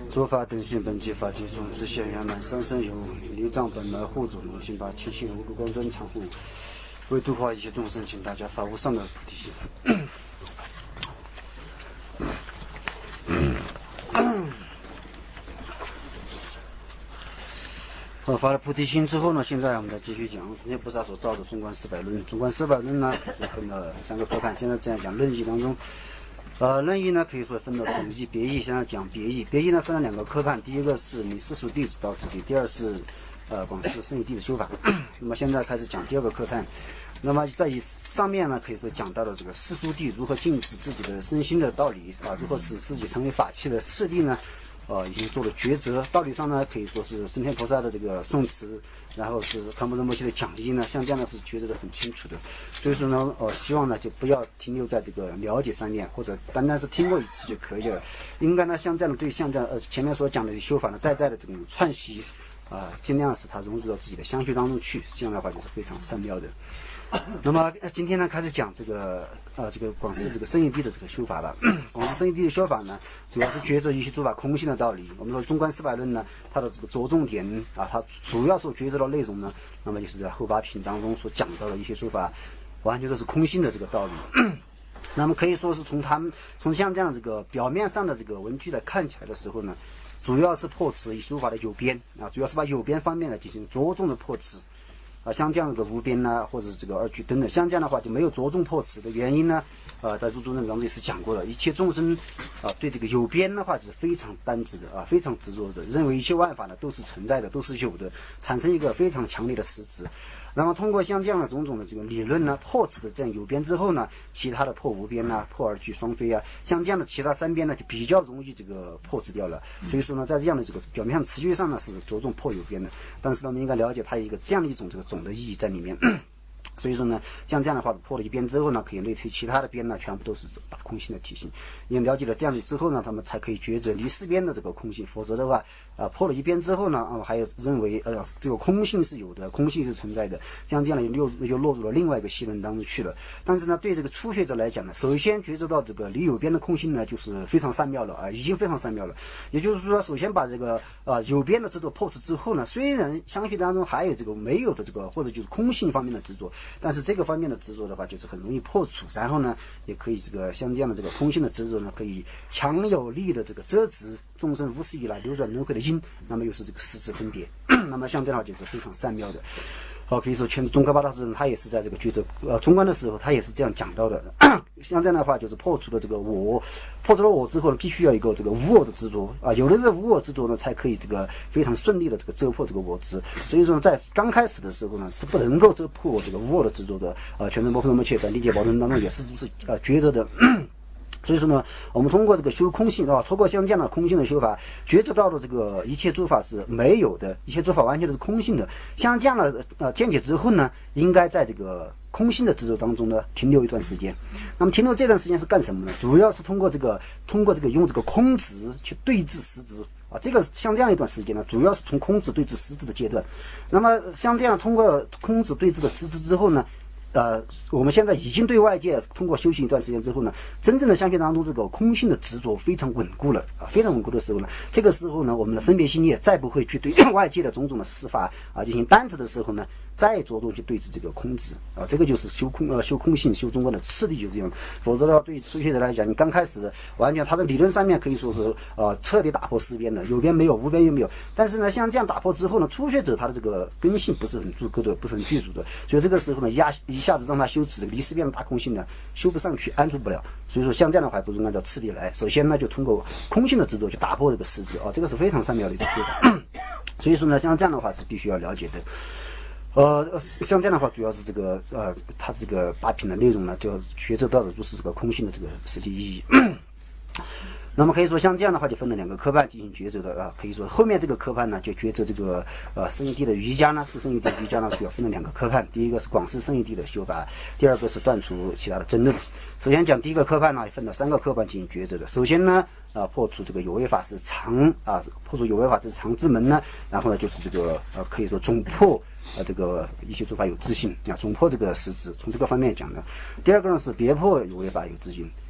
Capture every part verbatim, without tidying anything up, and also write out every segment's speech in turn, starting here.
诸法等性本具法界中自现圆满，三生有离障本来护主龙请把七情无故光真常护，为度化一切众生，请大家发无上的菩提心。好，发了菩提心之后呢，现在我们再继续讲释迦菩萨所造的中观四百论。中观四百论呢是分了三个科判，现在这样讲论义当中。呃，论义呢可以说分了总义、别义，现在讲别义。别义呢分了两个科判，第一个是你世俗弟子道之地，第二是呃广世圣义地的修法。那么现在开始讲第二个科判。那么在以上面呢，可以说讲到了这个世俗地如何禁止自己的身心的道理啊，如何使自己成为法器的次第呢？呃，已经做了抉择。道理上呢，可以说是升天菩萨的这个颂词，然后是康波仁波切的讲义呢，像这样的是抉择的很清楚的。所以说呢，呃，希望呢就不要停留在这个了解上面，或者单单是听过一次就可以了。应该呢，像这样的对像这样呃前面所讲的修法呢，在在的这种串习啊、呃，尽量使它融入到自己的相续当中去，这样的话就是非常善妙的。那么今天呢，开始讲这个呃这个广世这个圣义地的这个修法了。广世圣义地的修法呢，主要是抉择一些诸法空性的道理。我们说中观四百论呢，它的这个着重点啊，它主要所抉择的内容呢，那么就是在后八品当中所讲到的一些诸法，完全都是空性的这个道理。那么可以说是从他们从像这样这个表面上的这个文句来看起来的时候呢，主要是破斥以修法的有边啊，主要是把有边方面呢进行着重的破斥。啊，像这样的无边呐，或者是这个二句等等，像这样的话就没有着重破斥的原因呢。呃，在入中论当中也是讲过了，一切众生啊，对这个有边的话是非常单执的啊，非常执着的，认为一切万法呢都是存在的，都是有的，产生一个非常强烈的实执。那么通过像这样的种种的这个理论呢，破斥的这样有边之后呢，其他的破无边呐、破二句双非啊，像这样的其他三边呢，就比较容易这个破斥掉了。所以说呢，在这样的这个表面上词句上呢是着重破有边的，但是呢，我们应该了解它有一个这样的一种这个总的意义在里面。所以说呢，像这样的话破了一边之后呢，可以类推其他的边呢，全部都是大空性的体系。因为了解了这样子之后呢，他们才可以抉择离四边的这个空性，否则的话，呃，破了一边之后呢，啊、呃，还有认为呃这个空性是有的，空性是存在的，像这样的又又落入了另外一个系论当中去了。但是呢，对这个初学者来讲呢，首先抉择到这个离有边的空性呢，就是非常善妙了啊、呃，已经非常善妙了。也就是说，首先把这个呃有边的执着破斥之后呢，虽然相续当中还有这个没有的这个或者就是空性方面的执着。但是这个方面的执着的话，就是很容易破除，然后呢，也可以这个像这样的这个空性的执着呢，可以强有力的这个遮止众生无始以来流转轮回的因，那么又是这个实质分别，那么像这样的话就是非常善妙的。好，可以说全中科巴大师他也是在这个抉择呃中观的时候，他也是这样讲到的。像这样的话，就是破除了这个我，破除了我之后呢，必须要有一个这个无我的执着啊，有了这个无我执着呢，才可以这个非常顺利的这个遮破这个我执。所以说呢，在刚开始的时候呢，是不能够遮破这个无我的执着的。呃，全真波罗蜜切在理解宝论当中也是如是呃抉择的。所以说呢，我们通过这个修空性啊，通过像这样的空性的修法，觉知到了这个一切诸法是没有的，一切诸法完全都是空性的。像这样的呃见解之后呢，应该在这个空性的执着当中呢停留一段时间。那么停留这段时间是干什么呢？主要是通过这个通过这个用这个空执去对治实执啊，这个像这样一段时间呢，主要是从空执对治实执的阶段。那么像这样通过空执对治的实执之后呢，呃，我们现在已经对外界通过修行一段时间之后呢，真正的相续当中这个空性的执着非常稳固了啊，非常稳固的时候呢，这个时候呢，我们的分别心也再不会去对外界的种种的事法啊进行单执的时候呢，再着重去对治这个空执啊，这个就是修空呃修空性修中观的次第就是这样。否则的话，对初学者来讲，你刚开始完全他的理论上面可以说是呃彻底打破四边的，有边没有，无边又没有。但是呢，像这样打破之后呢，初学者他的这个根性不是很足够的，不是很具足的，所以这个时候呢，压一下子让他修持离四边的大空性呢，修不上去，安住不了。所以说像这样的话，不如按照次第来。首先呢，就通过空性的执着去打破这个实质啊，这个是非常善妙的一种做法。所以说呢，像这样的话是必须要了解的。呃，像这样的话，主要是这个呃，它这个八品的内容呢，就抉择到的就是这个空性的这个实际意义。那么可以说，像这样的话，就分了两个科判进行抉择的啊。可以说后面这个科判呢，就抉择这个呃圣义地的瑜伽呢，是圣义地瑜伽呢，主要分了两个科判。第一个是广世圣义地的修法，第二个是断除其他的争论。首先讲第一个科判呢，分了三个科判进行抉择的。首先呢，啊、呃，破除这个有为法是常啊，破除有为法是常之门呢，然后呢，就是这个呃，可以说总破。呃，这个一切诸法有自性啊，总破这个实质，从这个方面讲呢。第二个呢是别破有为法有自性，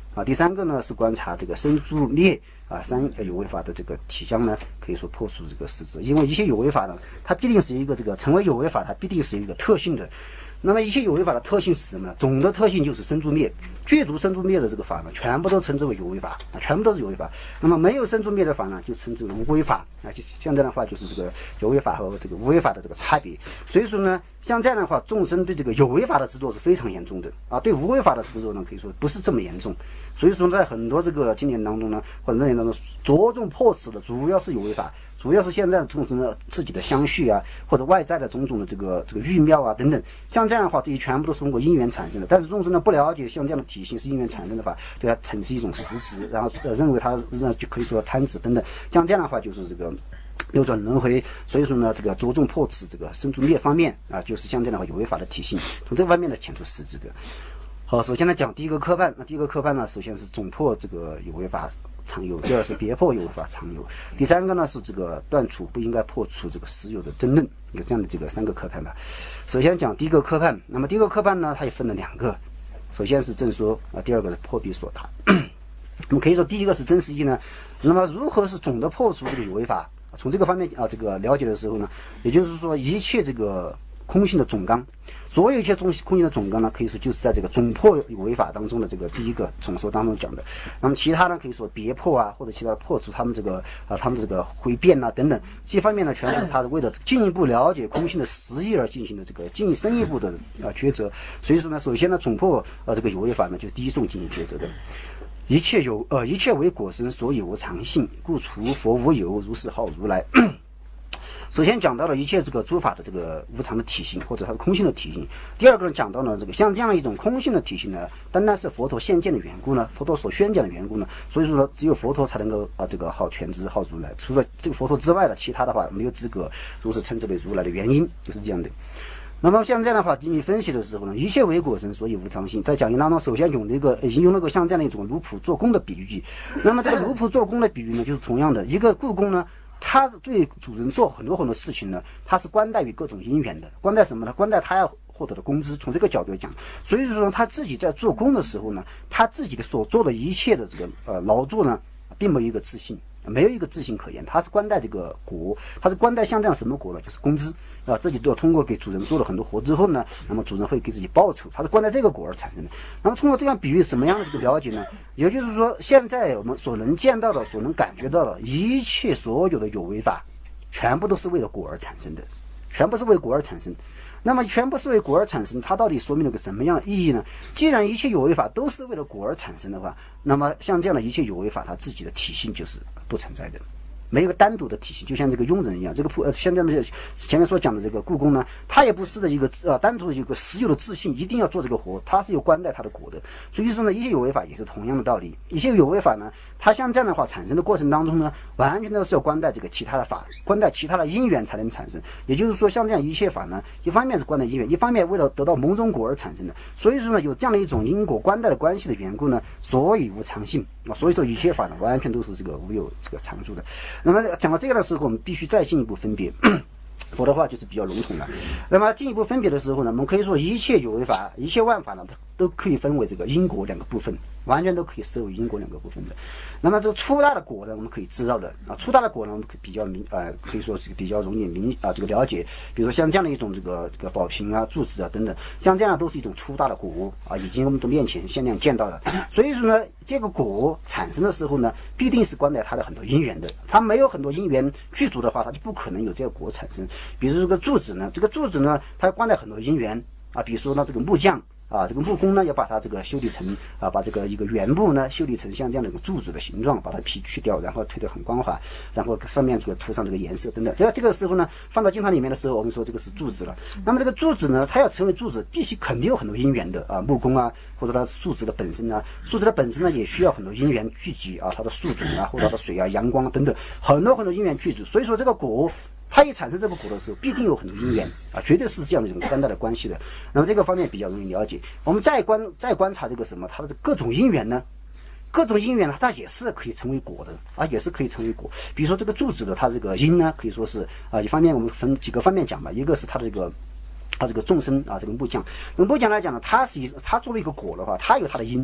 啊。第三个呢是观察这个生住灭啊三有为法的这个体相呢，可以说破除这个实质。因为一切有为法呢，它必定是一个这个成为有为法，它必定是一个特性的。那么一切有为法的特性是什么呢？总的特性就是生住灭，具足生住灭的这个法呢，全部都称之为有为法啊，全部都是有为法。那么没有生住灭的法呢，就称之为无为法啊。就像这样的话，就是这个有为法和这个无为法的这个差别。所以说呢，像这样的话，众生对这个有为法的执着是非常严重的啊，对无为法的执着呢，可以说不是这么严重。所以说，在很多这个经典当中呢，或者论点当中，着重破斥的主要是有为法。主要是现在众生的自己的相续啊，或者外在的种种的这个这个欲妙啊等等，像这样的话，这些全部都是通过因缘产生的。但是众生呢不了解像这样的体系是因缘产生的话，对它产生一种实质，然后认为它认就可以说贪执等等，像这样的话就是这个流转轮回。所以说呢，这个着重破斥这个生住灭方面啊，就是像这样的话有为法的体系，从这个方面呢显出实质的。好，首先呢讲第一个科判，那第一个科判呢，首先是总破这个有为法常有，第二是别破有为法常有，第三个呢是这个断除不应该破除这个实有的争论，有这样的这个三个科判吧。首先讲第一个科判，那么第一个科判呢，它也分了两个，首先是正说啊，第二个是破彼所答。我们可以说第一个是真实义呢，那么如何是总的破除这个有为法？从这个方面啊，这个了解的时候呢，也就是说一切这个空性的总纲，所有一切空空性的总纲呢，可以说就是在这个总破有为法当中的这个第一个总说当中讲的。那么其他呢，可以说别破啊，或者其他的破除他们这个啊，他们这个回变啊等等，这些方面呢，全是他为了进一步了解空性的实义而进行的这个进深一步的啊抉择。所以说呢，首先呢，总破啊这个有为法呢，就是第一重进行抉择的。一切有呃一切为果身，所以无常性，故除佛无有，如是号如来。首先讲到了一切这个诸法的这个无常的体性，或者它的空性的体性。第二个呢，讲到了这个像这样一种空性的体性呢，单单是佛陀现见的缘故呢，佛陀所宣讲的缘故呢，所以说呢，只有佛陀才能够啊这个号全知号如来，除了这个佛陀之外的其他的话没有资格如是称之为如来的原因就是这样的。那么像这样的话进行分析的时候呢，一切为果身，所以无常性。在讲义当中，首先用那个引用那个像这样的一种奴仆做工的比喻。那么这个奴仆做工的比喻呢，就是同样的一个故宫呢，他对主人做很多很多事情呢，他是关待于各种因缘的。关待什么呢？关待他要获得的工资。从这个角度讲，所以说他自己在做工的时候呢，他自己的所做的一切的这个呃劳作呢，并没有一个自信。没有一个自信可言，他是关待这个果，他是关待像这样什么果呢？就是工资啊，自己都要通过给主人做了很多活之后呢，那么主人会给自己报酬，他是关待这个果而产生的。那么通过这样比喻，什么样的这个了解呢？也就是说，现在我们所能见到的、所能感觉到的一切所有的有为法，全部都是为了果而产生的，全部是为果而产生。那么全部是为果而产生，它到底说明了个什么样的意义呢？既然一切有为法都是为了果而产生的话，那么像这样的一切有为法，它自己的体性就是不存在的，没有个单独的体系，就像这个庸人一样。这个呃，现在的前面所讲的这个故宫呢，他也不是的一个呃单独的一个实有的自信，一定要做这个活，他是有关待他的果的。所以说呢，一切有为法也是同样的道理。一切有为法呢，它像这样的话产生的过程当中呢，完全都是要关待这个其他的法，关待其他的因缘才能产生。也就是说，像这样一切法呢，一方面是关待因缘，一方面为了得到某种果而产生的。所以说呢，有这样的一种因果关待的关系的缘故呢，所以无常性啊。所以说一切法呢，完全都是这个无有这个常住的。那么讲到这个的时候，我们必须再进一步分别。否则的话就是比较笼统了。那么进一步分别的时候呢，我们可以说一切有为法、一切万法呢，都可以分为这个因果两个部分，完全都可以视为因果两个部分的。那么这个粗大的果呢，我们可以知道的啊，粗大的果呢，我们比较明呃，可以说是比较容易明啊这个了解。比如说像这样的一种这个这个宝瓶啊、柱子啊等等，像这样都是一种粗大的果啊，已经我们的面前限量见到了。所以说呢，这个果产生的时候呢，必定是关在它的很多因缘的。它没有很多因缘具足的话，它就不可能有这个果产生。比如说这个柱子呢，这个柱子呢，它要关在很多因缘啊，比如说呢这个木匠啊，这个木工呢要把它这个修理成啊，把这个一个原木呢修理成像这样的一个柱子的形状，把它皮去掉，然后推得很光滑，然后上面这个涂上这个颜色等等。这这个时候呢，放到经堂里面的时候，我们说这个是柱子了。那么这个柱子呢，它要成为柱子，必须肯定有很多因缘的啊，木工啊，或者它树脂的本身啊，树脂的本身呢也需要很多因缘聚集啊，它的树种啊，或者它的水啊、阳光等等，很多很多因缘聚集。所以说这个果，它一产生这个果的时候，必定有很多因缘啊，绝对是这样的一种关带的关系的。那么这个方面比较容易了解。我们再观再观察这个什么，它的各种因缘呢，各种因缘呢，它也是可以成为果的啊，也是可以成为果。比如说这个柱子的，它这个因呢，可以说是啊，一方面我们分几个方面讲吧，一个是它的这个。它这个众生啊，这个木匠，那木匠来讲呢，它是一它作为一个果的话，它有它的因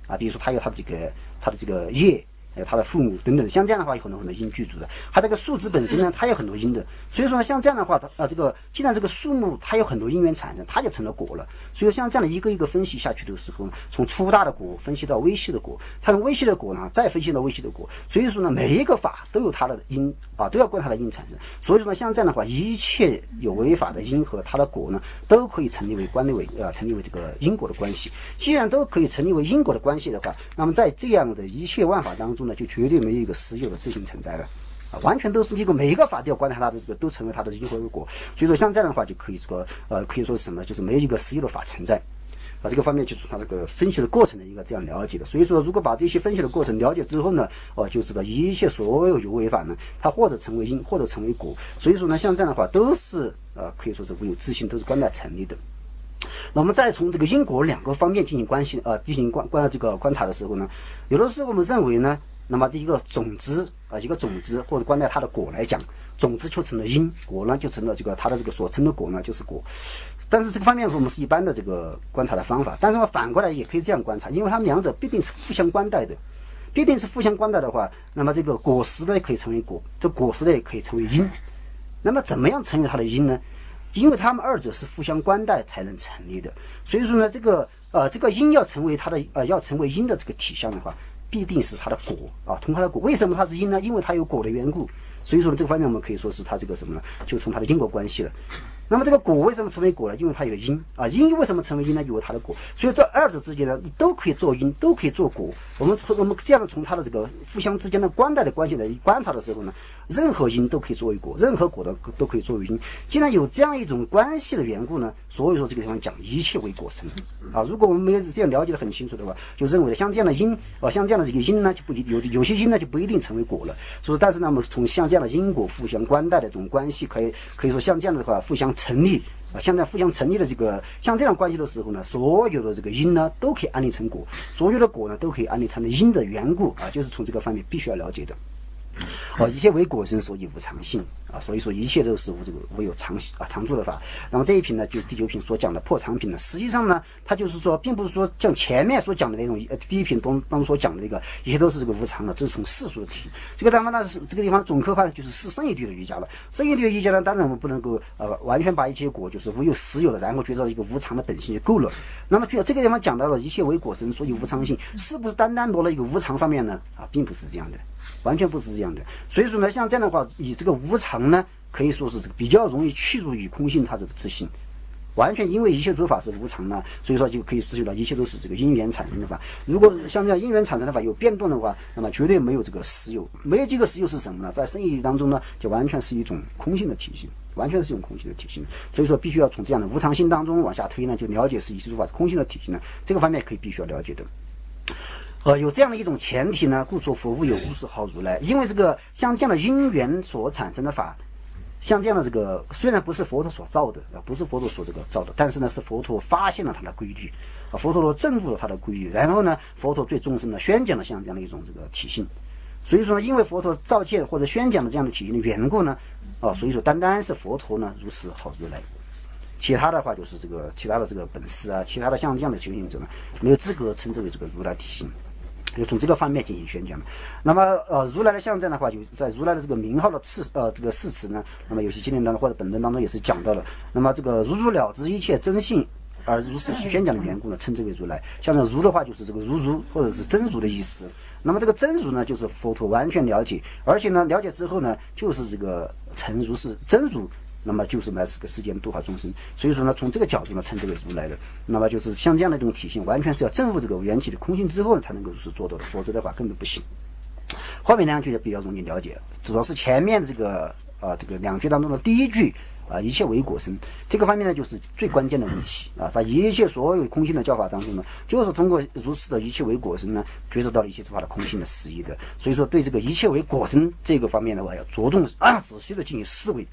啊，比如说他有他的这个他的这个业。还有他的父母等等，像这样的话有很多很多因具足的。它这个树枝本身呢，它有很多因的，所以说呢，像这样的话，它啊这个既然这个树木它有很多因缘产生，它就成了果了。所以像这样的一个一个分析下去的时候呢，从粗大的果分析到微细的果，它从微细的果呢再分析到微细的果，所以说呢，每一个法都有它的因啊，都要观它的因产生。所以说呢，像这样的话，一切有为法的因和它的果呢，都可以成立为观立为啊，成立为这个因果的关系。既然都可以成立为因果的关系的话，那么在这样的一切万法当中呢，就绝对没有一个实有的自性存在了，啊，完全都是一个每一个法都要观察它的这个，都成为它的因和果。所以说像这样的话，就可以说呃，可以说是什么呢？就是没有一个实有的法存在。啊，这个方面就是它这个分析的过程的一个这样了解的。所以说，如果把这些分析的过程了解之后呢，哦、呃，就知道一切所有有为法呢，它或者成为因，或者成为果。所以说呢，像这样的话，都是呃，可以说是无有自性，都是观待成立的。那我们再从这个因果两个方面进行关系，呃，进行观观这个观察的时候呢，有的时候我们认为呢，那么这一个种子啊、呃，一个种子或者观待它的果来讲，种子就成了因，果呢就成了这个它的这个所成的果呢就是果。但是这个方面我们是一般的这个观察的方法，但是我反过来也可以这样观察，因为它们两者必定是互相关待的，必定是互相关待的话，那么这个果实呢可以成为果，这果实呢也可以成为因。那么怎么样成为它的因呢？因为它们二者是互相关待才能成立的，所以说呢，这个呃这个因要成为它的呃要成为因的这个体相的话，必定是它的果啊，从它的果。为什么它是因呢？因为它有果的缘故。所以说这个方面我们可以说是它这个什么呢？就从它的因果关系了。那么这个果为什么成为果呢？因为它有因啊，因为什么成为因呢？有它的果。所以这二者之间呢，你都可以做因，都可以做果。我们从我们这样从它的这个互相之间的关待的关系来观察的时候呢，任何因都可以作为果，任何果的都可以作为因。既然有这样一种关系的缘故呢，所以说这个地方讲一切为果生啊。如果我们没有这样了解的很清楚的话，就认为像这样的因啊，像这样的这个因呢，就不有有些因呢就不一定成为果了。所以但是呢，我们从像这样的因果互相关待的这种关系，可以可以说像这样的话互相成立啊，像这样互相成立的这个像这样关系的时候呢，所有的这个因呢都可以安立成果，所有的果呢都可以安立成因的缘故啊，就是从这个方面必须要了解的。哦，一切为果生，所以无常性啊，所以说一切都是无这个无有常啊常住的法。那么这一品呢，就是第九品所讲的破常品呢，实际上呢，它就是说，并不是说像前面所讲的那种呃第一品当当中所讲的这个一切都是这个无常的，这是从世俗的体。这个地方呢是这个地方总科派就是是圣义谛的瑜伽了。圣义谛的瑜伽呢，当然我们不能够呃完全把一切果就是无有实有的，然后觉得一个无常的本性就够了。那么就这个地方讲到了一切为果生，所以无常性，是不是单单落了一个无常上面呢？啊，并不是这样的。完全不是这样的，所以说呢，像这样的话，以这个无常呢，可以说是这个比较容易去除与空性它这个自性，完全因为一切诸法是无常呢，所以说就可以知觉到一切都是这个因缘产生的法。如果像这样因缘产生的法有变动的话，那么绝对没有这个实有，没有这个实有是什么呢？在圣义当中呢，就完全是一种空性的体系，完全是一种空性的体系。所以说，必须要从这样的无常性当中往下推呢，就了解是一切诸法是空性的体系呢，这个方面可以必须要了解的。呃，有这样的一种前提呢，故说佛无有物是好如来。因为这个像这样的因缘所产生的法，像这样的这个虽然不是佛陀所造的啊，不是佛陀所这个造的，但是呢是佛陀发现了它的规律啊，佛陀证悟了它的规律，然后呢，佛陀对众生呢宣讲了像这样的一种这个体性。所以说呢，因为佛陀造见或者宣讲的这样的体性的缘故呢，啊，所以说单单是佛陀呢如是好如来。其他的话就是这个其他的这个本事啊，其他的像这样的修行者呢，没有资格称之为这个如来体性。就从这个方面进行宣讲。那么呃，如来的象征的话，就在如来的这个名号的次呃这个誓词呢，那么有些经典当中或者本论当中也是讲到了。那么这个如如了知一切真性而如是宣讲的缘故呢，称之为如来。像这如的话，就是这个如如或者是真如的意思。那么这个真如呢，就是佛陀完全了解，而且呢了解之后呢，就是这个成如是真如。那么就是来是个世间度化众生，所以说呢，从这个角度呢，称之为如来的。那么就是像这样的一种体性，完全是要证悟这个缘起的空性之后呢，才能够如是做到的，否则的话根本不行。后面两句就比较容易了解，主要是前面这个啊、呃、这个两句当中的第一句啊、呃，一切为果生，这个方面呢就是最关键的问题啊，在一切所有空性的教法当中呢，就是通过如是的一切为果生呢，觉知到了一切诸法的空性的实义的。所以说对这个一切为果生这个方面的话，要着重啊仔细的进行思维。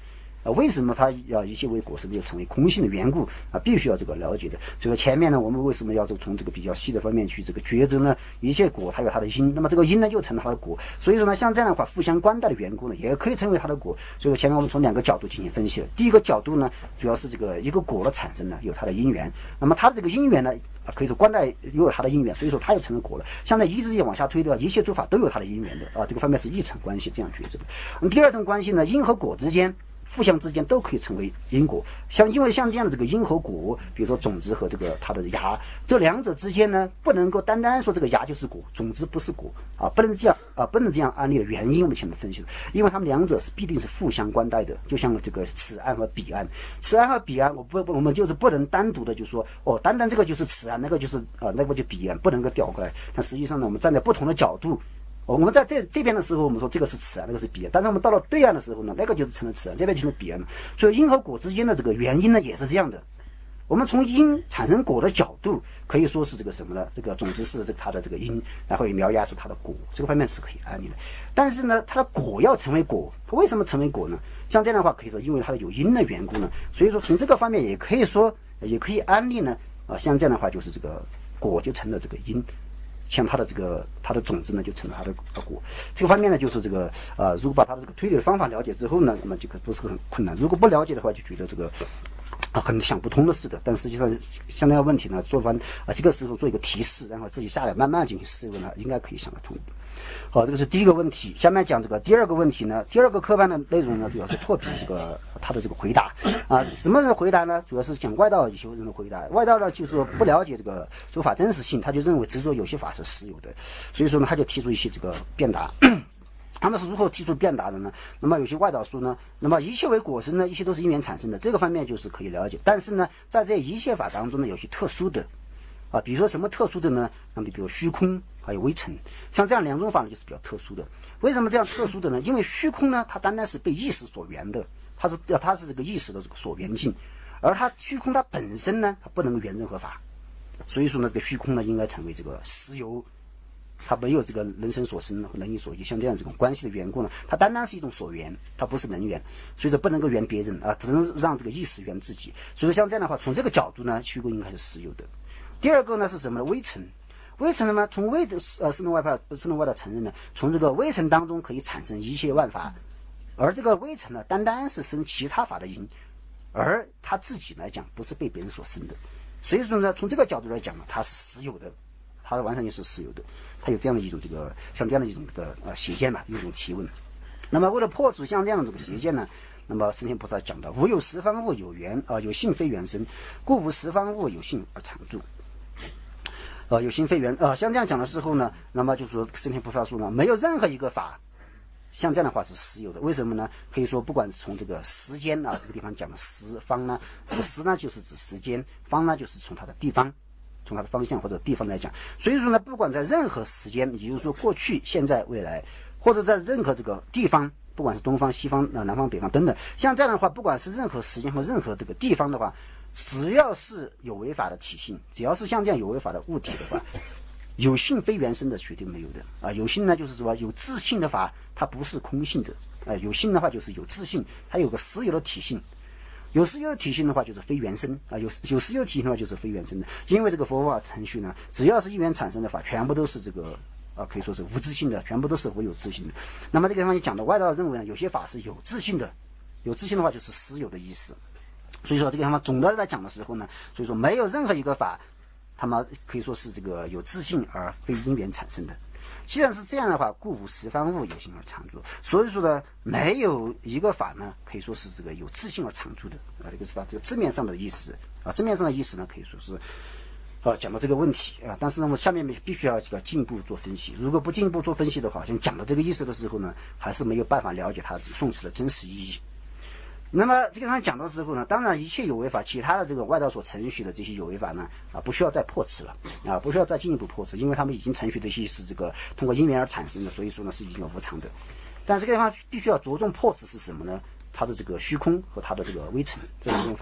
啊，为什么它要一切为果是没有成为空性的缘故啊，必须要这个了解的。所以说前面呢，我们为什么要这个从这个比较细的方面去这个抉择呢？一切果它有它的因，那么这个因呢就成了它的果。所以说呢，像这样的话互相关带的缘故呢，也可以成为它的果。所以说前面我们从两个角度进行分析了。第一个角度呢，主要是这个一个果的产生呢有它的因缘，那么它的这个因缘呢，可以说关带有它的因缘，所以说它就成了果了。像在一直往下推的一切诸法都有它的因缘的啊，这个方面是一层关系这样抉择的。那么第二层关系呢，因和果之间。互相之间都可以成为因果，像因为像这样的这个因和果，比如说种子和这个它的芽，这两者之间呢，不能够单单说这个芽就是果，种子不是果啊，不能这样啊，不能这样安利的原因，我们前面分析了，因为它们两者是必定是互相关带的，就像这个此岸和彼岸，此岸和彼岸，我不我们就是不能单独的就说哦，单单这个就是此岸，那个就是啊那个就彼岸，不能够调过来。但实际上呢，我们站在不同的角度。我们在这这边的时候，我们说这个是此岸，那个是彼岸，但是我们到了对岸的时候呢，那个就是成了此岸，这边就是彼岸了。所以因和果之间的这个原因呢，也是这样的。我们从因产生果的角度，可以说是这个什么呢？这个种子是这个它的这个因，然后苗芽是它的果，这个方面是可以安利的。但是呢，它的果要成为果，它为什么成为果呢？像这样的话，可以说因为它的有因的缘故呢，所以说从这个方面也可以说，也可以安利呢。啊，像这样的话，就是这个果就成了这个因。像它的这个它的种子呢，就成了它的果。这个方面呢，就是这个呃，如果把它的这个推理的方法了解之后呢，那么就不是很困难。如果不了解的话，就觉得这个啊很想不通的似的。但实际上，像那个问题呢，做完啊这个时候做一个提示，然后自己下来慢慢进行思维呢，应该可以想得通。好，这个是第一个问题。下面讲这个第二个问题呢，第二个课班的内容呢，主要是破题这个他的这个回答啊。什么人回答呢？主要是讲外道修人的回答。外道呢，就是说不了解这个诸法真实性，他就认为执着有些法是实有的，所以说呢，他就提出一些这个辩答。他们是如何提出辩答的呢？那么有些外道说呢，那么一切为果身呢，一切都是因缘产生的，这个方面就是可以了解。但是呢，在这一切法当中呢，有些特殊的啊，比如说什么特殊的呢？那么比如虚空。还有微尘，像这样两种法呢，就是比较特殊的。为什么这样特殊的呢？因为虚空呢，它单单是被意识所缘的，它是它是这个意识的这个所缘境，而它虚空它本身呢，它不能够缘任何法，所以说呢，这个虚空呢，应该成为这个实有，它没有这个人身所生和人意所依，像这样这种关系的缘故呢，它单单是一种所缘，它不是人缘，所以说不能够缘别人啊，只能让这个意识缘自己。所以说像这样的话，从这个角度呢，虚空应该是实有的。第二个呢是什么呢？微尘。微尘呢？从微的呃四门外法四门外道承认呢，从这个微尘当中可以产生一切万法，而这个微尘呢，单单是生其他法的因，而他自己来讲不是被别人所生的，所以说呢，从这个角度来讲呢，它是实有的，它完全就是实有的，它有这样的一种这个像这样的一种的呃邪见吧，一种提问。那么为了破除像这样的这个邪见呢，那么释天菩萨讲到，无有十方物有缘啊、呃，有性非缘生，故无十方物有性而常住。呃，有心非缘，呃，像这样讲的时候呢，那么就是说，释天菩萨说呢，没有任何一个法，像这样的话是实有的。为什么呢？可以说，不管是从这个时间啊，这个地方讲的时方呢，这个时呢就是指时间，方呢就是从它的地方，从它的方向或者地方来讲。所以说呢，不管在任何时间，也就是说过去、现在、未来，或者在任何这个地方，不管是东方、西方、啊、南方、北方等等，像这样的话，不管是任何时间或任何这个地方的话。只要是有为法的体性，只要是像这样有为法的物体的话，有性非缘生的绝对没有的啊。有性呢，就是说有自性的法，它不是空性的啊。有性的话就是有自性，它有个实有的体性。有实有的体性的话就是非缘生啊。有有实有的体性的话就是非缘生的。因为这个佛法程序呢，只要是因缘产生的法，全部都是这个啊，可以说是无自性的，全部都是无有自性的。那么这个地方就讲的外道认为呢，有些法是有自性的，有自性的话就是实有的意思。所以说这个他们总的来讲的时候呢，所以说没有任何一个法，他们可以说是这个有自性而非因缘产生的。既然是这样的话，故无十方物有性而常住。所以说呢，没有一个法呢，可以说是这个有自性而常住的啊。这个是它这个字面上的意思啊，字面上的意思呢，可以说是啊讲到这个问题啊。但是呢，我下面必须要这个进一步做分析。如果不进一步做分析的话，像讲到这个意思的时候呢，还是没有办法了解它宋词的真实意义。那么这个地方讲的时候呢，当然一切有为法，其他的这个外道所承许的这些有为法呢，啊，不需要再破斥了，啊，不需要再进一步破斥，因为他们已经承许这些是这个通过因缘而产生的，所以说呢是已经有无常的。但这个地方必须要着重破斥是什么呢？它的这个虚空和它的这个微尘这两种法。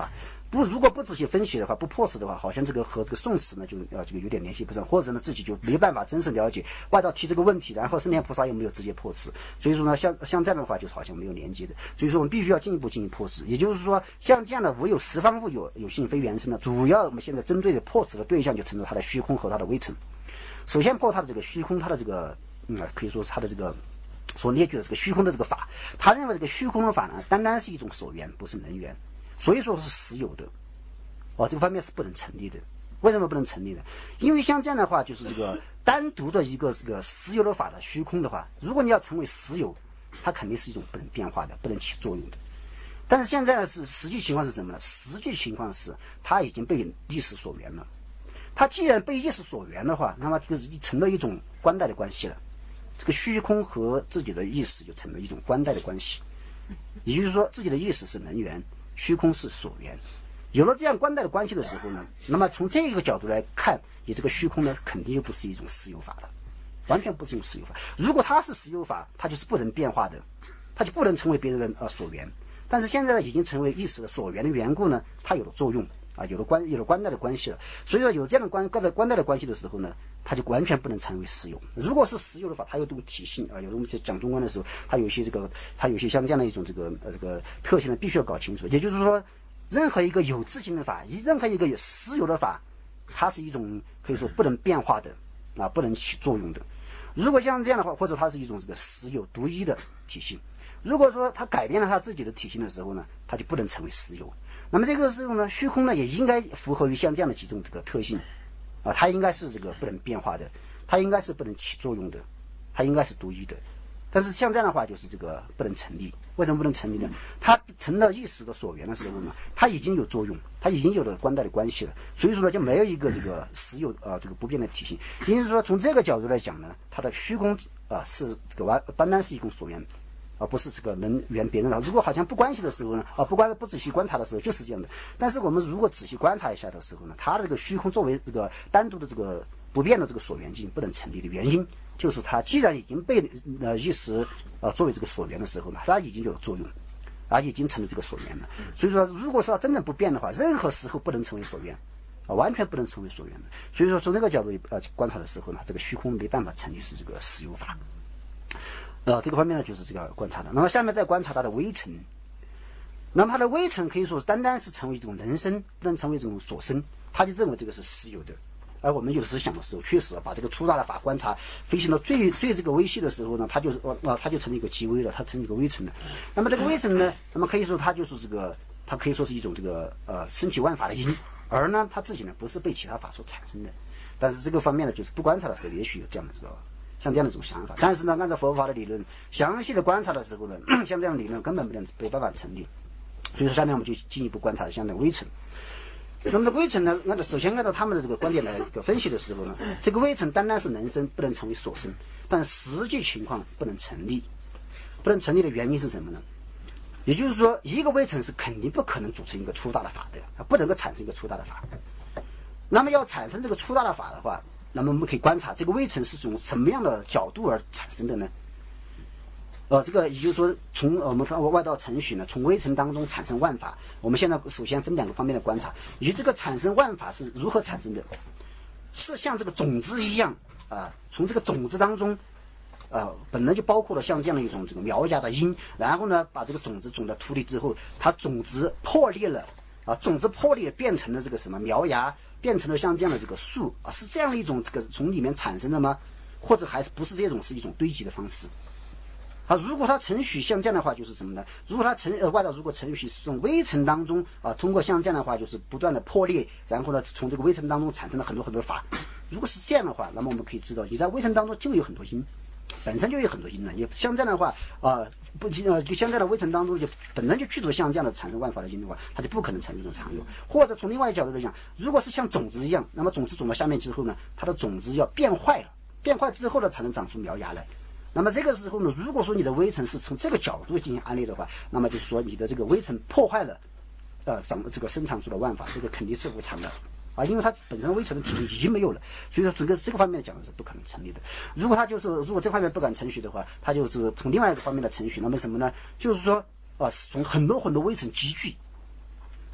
不，如果不仔细分析的话，不破斥的话，好像这个和这个宋词呢就呃这个有点联系不上，或者呢自己就没办法真实了解外道提这个问题，然后圣天菩萨又没有直接破斥，所以说呢，像像这样的话，就好像没有连接的。所以说我们必须要进一步进行破斥，也就是说，像这样的无有十方物有有性非缘生呢，主要我们现在针对的破斥的对象就成了它的虚空和它的微尘。首先破它的这个虚空，它的这个嗯可以说是它的这个。所列举的这个虚空的这个法，他认为这个虚空的法呢，单单是一种所缘，不是能缘，所以说是实有的。哦，这个方面是不能成立的。为什么不能成立呢？因为像这样的话，就是这个单独的一个这个实有的法的虚空的话，如果你要成为实有，它肯定是一种不能变化的，不能起作用的。但是现在呢，是实际情况是什么呢？实际情况是它已经被意识所缘了。它既然被意识所缘的话，那么就是成了一种关带的关系了。这个虚空和自己的意识就成了一种关带的关系，也就是说，自己的意识是能缘，虚空是所缘。有了这样关带的关系的时候呢，那么从这个角度来看，你这个虚空呢，肯定就不是一种实有法了，完全不是一种实有法。如果它是实有法，它就是不能变化的，它就不能成为别人的呃所缘。但是现在呢，已经成为意识的所缘的缘故呢，它有了作用啊，有了关有了关带的关系了。所以说，有这样的关关带关带的关系的时候呢，它就完全不能成为实有。如果是实有的话，它有这种体性啊，有的我们在讲中观的时候，它有一些这个，它有一些像这样的一种这个呃这个特性呢，必须要搞清楚。也就是说，任何一个有自性的法，任何一个有实有的法，它是一种可以说不能变化的啊，不能起作用的。如果像这样的话，或者它是一种这个实有独一的体性。如果说它改变了它自己的体性的时候呢，它就不能成为实有。那么这个时候呢，虚空呢也应该符合于像这样的几种这个特性。啊，它应该是这个不能变化的，它应该是不能起作用的，它应该是独一的。但是像这样的话，就是这个不能成立。为什么不能成立呢？它成了意识的所缘的时候呢，它已经有作用，它已经有了关带的关系了。所以说呢，就没有一个这个实有呃这个不变的体系。也就是说，从这个角度来讲呢，它的虚空啊、呃、是这个完单单是一种所缘。而不是这个能缘别人了。如果好像不关系的时候呢，啊，不关不仔细观察的时候就是这样的。但是我们如果仔细观察一下的时候呢，它的这个虚空作为这个单独的这个不变的这个所缘境不能成立的原因，就是它既然已经被呃意识呃作为这个所缘的时候呢，它已经有了作用，啊，已经成了这个所缘了。所以说，如果说真正不变的话，任何时候不能成为所缘。啊，完全不能成为所缘的。所以说，从这个角度呃观察的时候呢，这个虚空没办法成立是这个实有法。呃，这个方面呢，就是这个观察的。那么下面再观察它的微尘。那么它的微尘可以说单单是成为一种能生，不能成为这种所生。他就认为这个是实有的。而我们有时想的时候，确实把这个粗大的法观察飞行到最最这个微细的时候呢，它就是呃它就成了一个极微了，它成了一个微尘了。那么这个微尘呢，那么可以说它就是这个，它可以说是一种这个呃升起万法的因，而呢它自己呢不是被其他法所产生的。但是这个方面呢，就是不观察的时候，也许有这样的这个。像这样的一种想法，但是呢，按照佛法的理论，详细的观察的时候呢，像这样的理论根本不能没办法成立。所以说，下面我们就进一步观察像这微尘。那么微尘呢，按照首先按照他们的这个观点来这个分析的时候呢，这个微尘单单是能生，不能成为所生，但实际情况不能成立。不能成立的原因是什么呢？也就是说，一个微尘是肯定不可能组成一个粗大的法的，不能够产生一个粗大的法。那么要产生这个粗大的法的话，那么我们可以观察这个微尘是从什么样的角度而产生的呢？呃，这个也就是说，从我们外道程序呢，从微尘当中产生万法。我们现在首先分两个方面的观察，以这个产生万法是如何产生的？是像这个种子一样啊、呃，从这个种子当中，呃，本来就包括了像这样的一种这个苗芽的因，然后呢，把这个种子种到土里之后，它种子破裂了啊、呃，种子破裂变成了这个什么苗芽。变成了像这样的这个树啊，是这样的一种这个从里面产生的吗？或者还是不是这种是一种堆积的方式？啊，如果它程序像这样的话，就是什么呢？如果它程呃外道如果程序是从微尘当中啊，通过像这样的话，就是不断的破裂，然后呢，从这个微尘当中产生了很多很多法。如果是这样的话，那么我们可以知道，你在微尘当中就有很多因。本身就有很多因了，也像这样的话，啊、呃，不，呃，就像在的微尘当中，就本身就具足像这样的产生万法的因的话，它就不可能成为一种常有。或者从另外一个角度来讲，如果是像种子一样，那么种子种到下面之后呢，它的种子要变坏了，变坏之后呢，才能长出苗芽来。那么这个时候呢，如果说你的微尘是从这个角度进行安利的话，那么就是说你的这个微尘破坏了，呃，长这个生产出的万法，这个肯定是无常的。啊，因为它本身微尘的体力已经没有了，所以说这个这个方面讲的是不可能成立的。如果它就是如果这方面不敢程序的话，它就是从另外一个方面的程序，那么什么呢？就是说啊，从很多很多微尘集聚，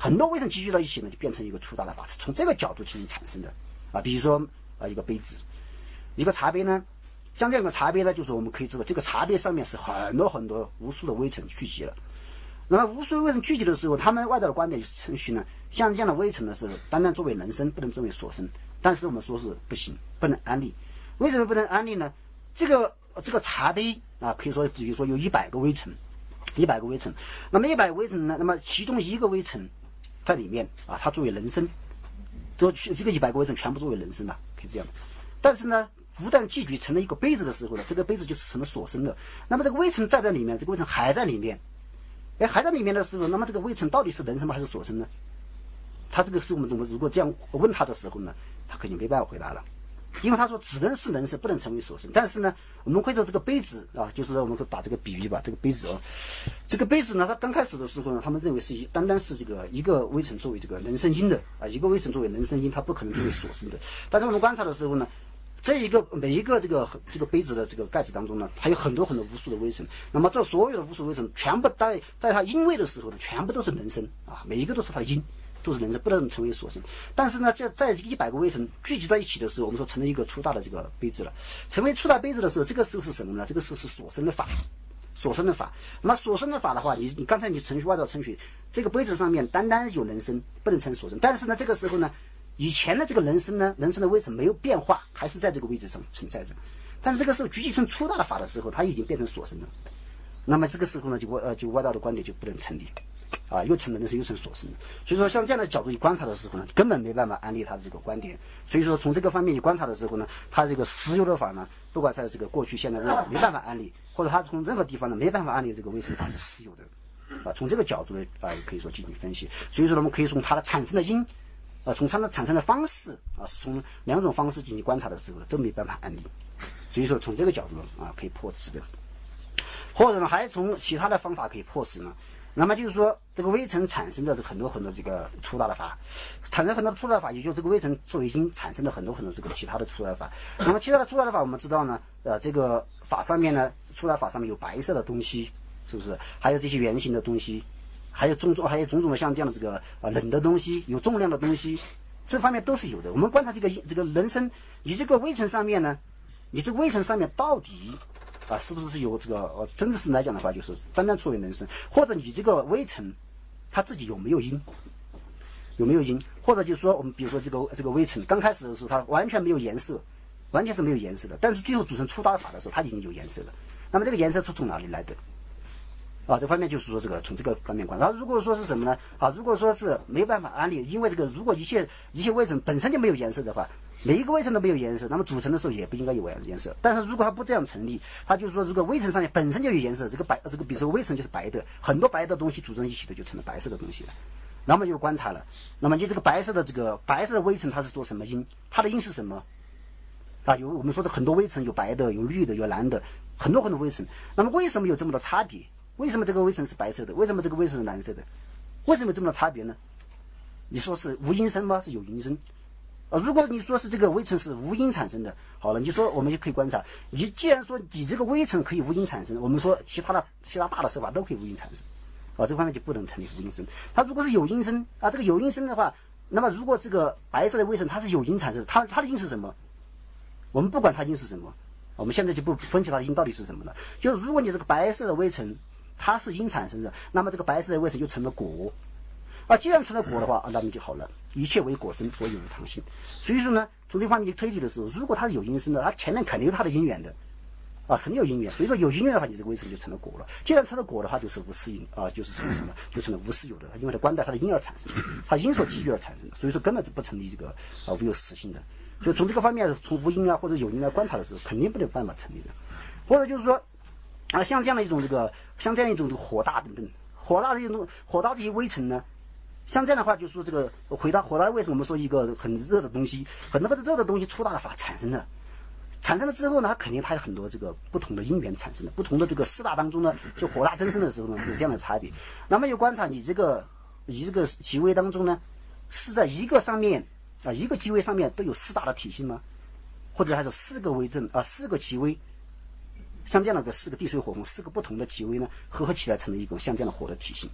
很多微尘集聚到一起呢，就变成一个粗大的法，是从这个角度进行产生的啊。比如说啊，一个杯子，一个茶杯呢，像这样的茶杯呢，就是我们可以知道，这个茶杯上面是很多很多无数的微尘聚集了。那么无数的微尘聚集的时候，他们外道的观点程序呢，像这样的微尘呢，是单单作为人身，不能作为所生。但是我们说是不行，不能安利。为什么不能安利呢？这个这个茶杯啊，可以说比如说有一百个微尘，一百个微尘，那么一百个微尘呢，那么其中一个微尘在里面啊，它作为人身，这这个一百个微尘全部作为人身了，可以这样。但是呢，不但聚集成了一个杯子的时候呢，这个杯子就是成了所生的。那么这个微尘在在里面，这个微尘还在里面，哎，还在里面的时候，那么这个微尘到底是人身吗还是所生呢？他这个是我们怎么如果这样问他的时候呢，他肯定没办法回答了。因为他说只能是人身，不能成为所生。但是呢，我们会说这个杯子啊，就是说我们会打这个比喻吧，这个杯子啊，这个杯子呢，它刚开始的时候呢，他们认为是一单单是这个一个微尘作为这个人身因的啊，一个微尘作为人身因，它不可能作为所生的。但是我们观察的时候呢，这一个每一个这个这个杯子的这个盖子当中呢，还有很多很多无数的微尘。那么这所有的无数微尘全部在在它因位的时候呢，全部都是人身啊，每一个都是它的因。都是人身，不能成为所生。但是呢，这在一百个微尘聚集在一起的时候，我们说成了一个粗大的这个杯子了。成为粗大杯子的时候，这个时候是什么呢？这个时候是所生的法，所生的法。那么所生的法的话，你你刚才你程序外道程序，这个杯子上面单单有人身，不能成所生。但是呢，这个时候呢，以前的这个人身呢，人身的微尘没有变化，还是在这个位置上存在着。但是这个时候聚集成粗大的法的时候，它已经变成所生了。那么这个时候呢，就呃就外道的观点就不能成立。啊，又成人身又成所生，所以说像这样的角度去观察的时候呢，根本没办法安利他的这个观点。所以说从这个方面去观察的时候呢，他这个实有的法呢，不管在这个过去、现在、未来没办法安利，或者他从任何地方呢没办法安利这个微尘法是实有的。啊，从这个角度呢啊，可以说进行分析。所以说呢，我们可以从它的产生的因，啊，从它的产生的方式啊，从两种方式进行观察的时候都没办法安利。所以说从这个角度呢啊，可以破斥的，或者呢还从其他的方法可以破斥呢。那么就是说，这个微尘产生的很多很多这个粗大的法，产生很多粗大的法，也就是这个微尘作为因产生的很多很多这个其他的粗大的法。那么其他的粗大的法，我们知道呢，呃，这个法上面呢，粗大法上面有白色的东西，是不是？还有这些圆形的东西，还有种种，还有种种的像这样的这个啊冷的东西，有重量的东西，这方面都是有的。我们观察这个这个人身，你这个微尘上面呢，你这个微尘上面到底？啊，是不是是有这个呃，真正是来讲的话，就是单单作为人身，或者你这个微尘，它自己有没有因，有没有因，或者就是说，我们比如说这个这个微尘刚开始的时候，它完全没有颜色，完全是没有颜色的，但是最后组成粗大法的时候，它已经有颜色了。那么这个颜色是从哪里来的？啊，这方面就是说这个从这个方面观察。如果说是什么呢？啊，如果说是没办法安利，因为这个如果一切一切微尘本身就没有颜色的话，每一个微尘都没有颜色，那么组成的时候也不应该有颜色。但是如果它不这样成立，它就是说，如果微尘上面本身就有颜色，这个白这个比如说微尘就是白的，很多白的东西组成一起的就成了白色的东西了。那么就观察了，那么你这个白色的这个白色的微尘它是做什么因？它的因是什么？啊，有我们说的很多微尘，有白的，有绿的，有蓝的，很多很多微尘。那么为什么有这么多差别？为什么这个微尘是白色的？为什么这个微尘是蓝色的？为什么有这么多差别呢？你说是无因生吗？是有因生？啊，如果你说是这个微尘是无因产生的，好了，你说我们就可以观察，你既然说你这个微尘可以无因产生，我们说其他的其他大的手法都可以无因产生，啊，这方面就不能成立无因生。它如果是有因生啊，这个有因生的话，那么如果这个白色的微尘它是有因产生的，它它的因是什么？我们不管它因是什么，我们现在就不分析它的因到底是什么了。就是如果你这个白色的微尘它是因产生的，那么这个白色的微尘就成了果。啊，既然成了果的话，啊，那么就好了。一切为果生，所以无常性。所以说呢，从这方面去推理的时候，如果它是有因生的，它前面肯定有它的因缘的，啊，肯定有因缘。所以说有因缘的话，你这个微尘就成了果了。既然成了果的话，就是无私因啊，就是成了什么？就成了无私有的，因为它观待它的因而产生的，它因所基于而产生的，所以说根本是不成立这个啊无有实性的。所以从这个方面，从无因啊或者有因来观察的时候，肯定不能办法成立的。或者就是说，啊，像这样的一种这个，像这样一种这个火大等等，火大的一种火大这些微尘呢。像这样的话，就是说这个回到火大为什么我们说一个很热的东西，很多个热的东西粗大的法产生的，产生了之后呢，它肯定它有很多这个不同的因缘产生的，不同的这个四大当中呢，就火大增生的时候呢，有这样的差别。那么有观察你这个你这个极微当中呢，是在一个上面啊，一个极微上面都有四大的体系吗？或者还是四个微正啊，四个极微，像这样的个四个地水火风四个不同的极微呢，合合起来成了一种像这样的火的体系。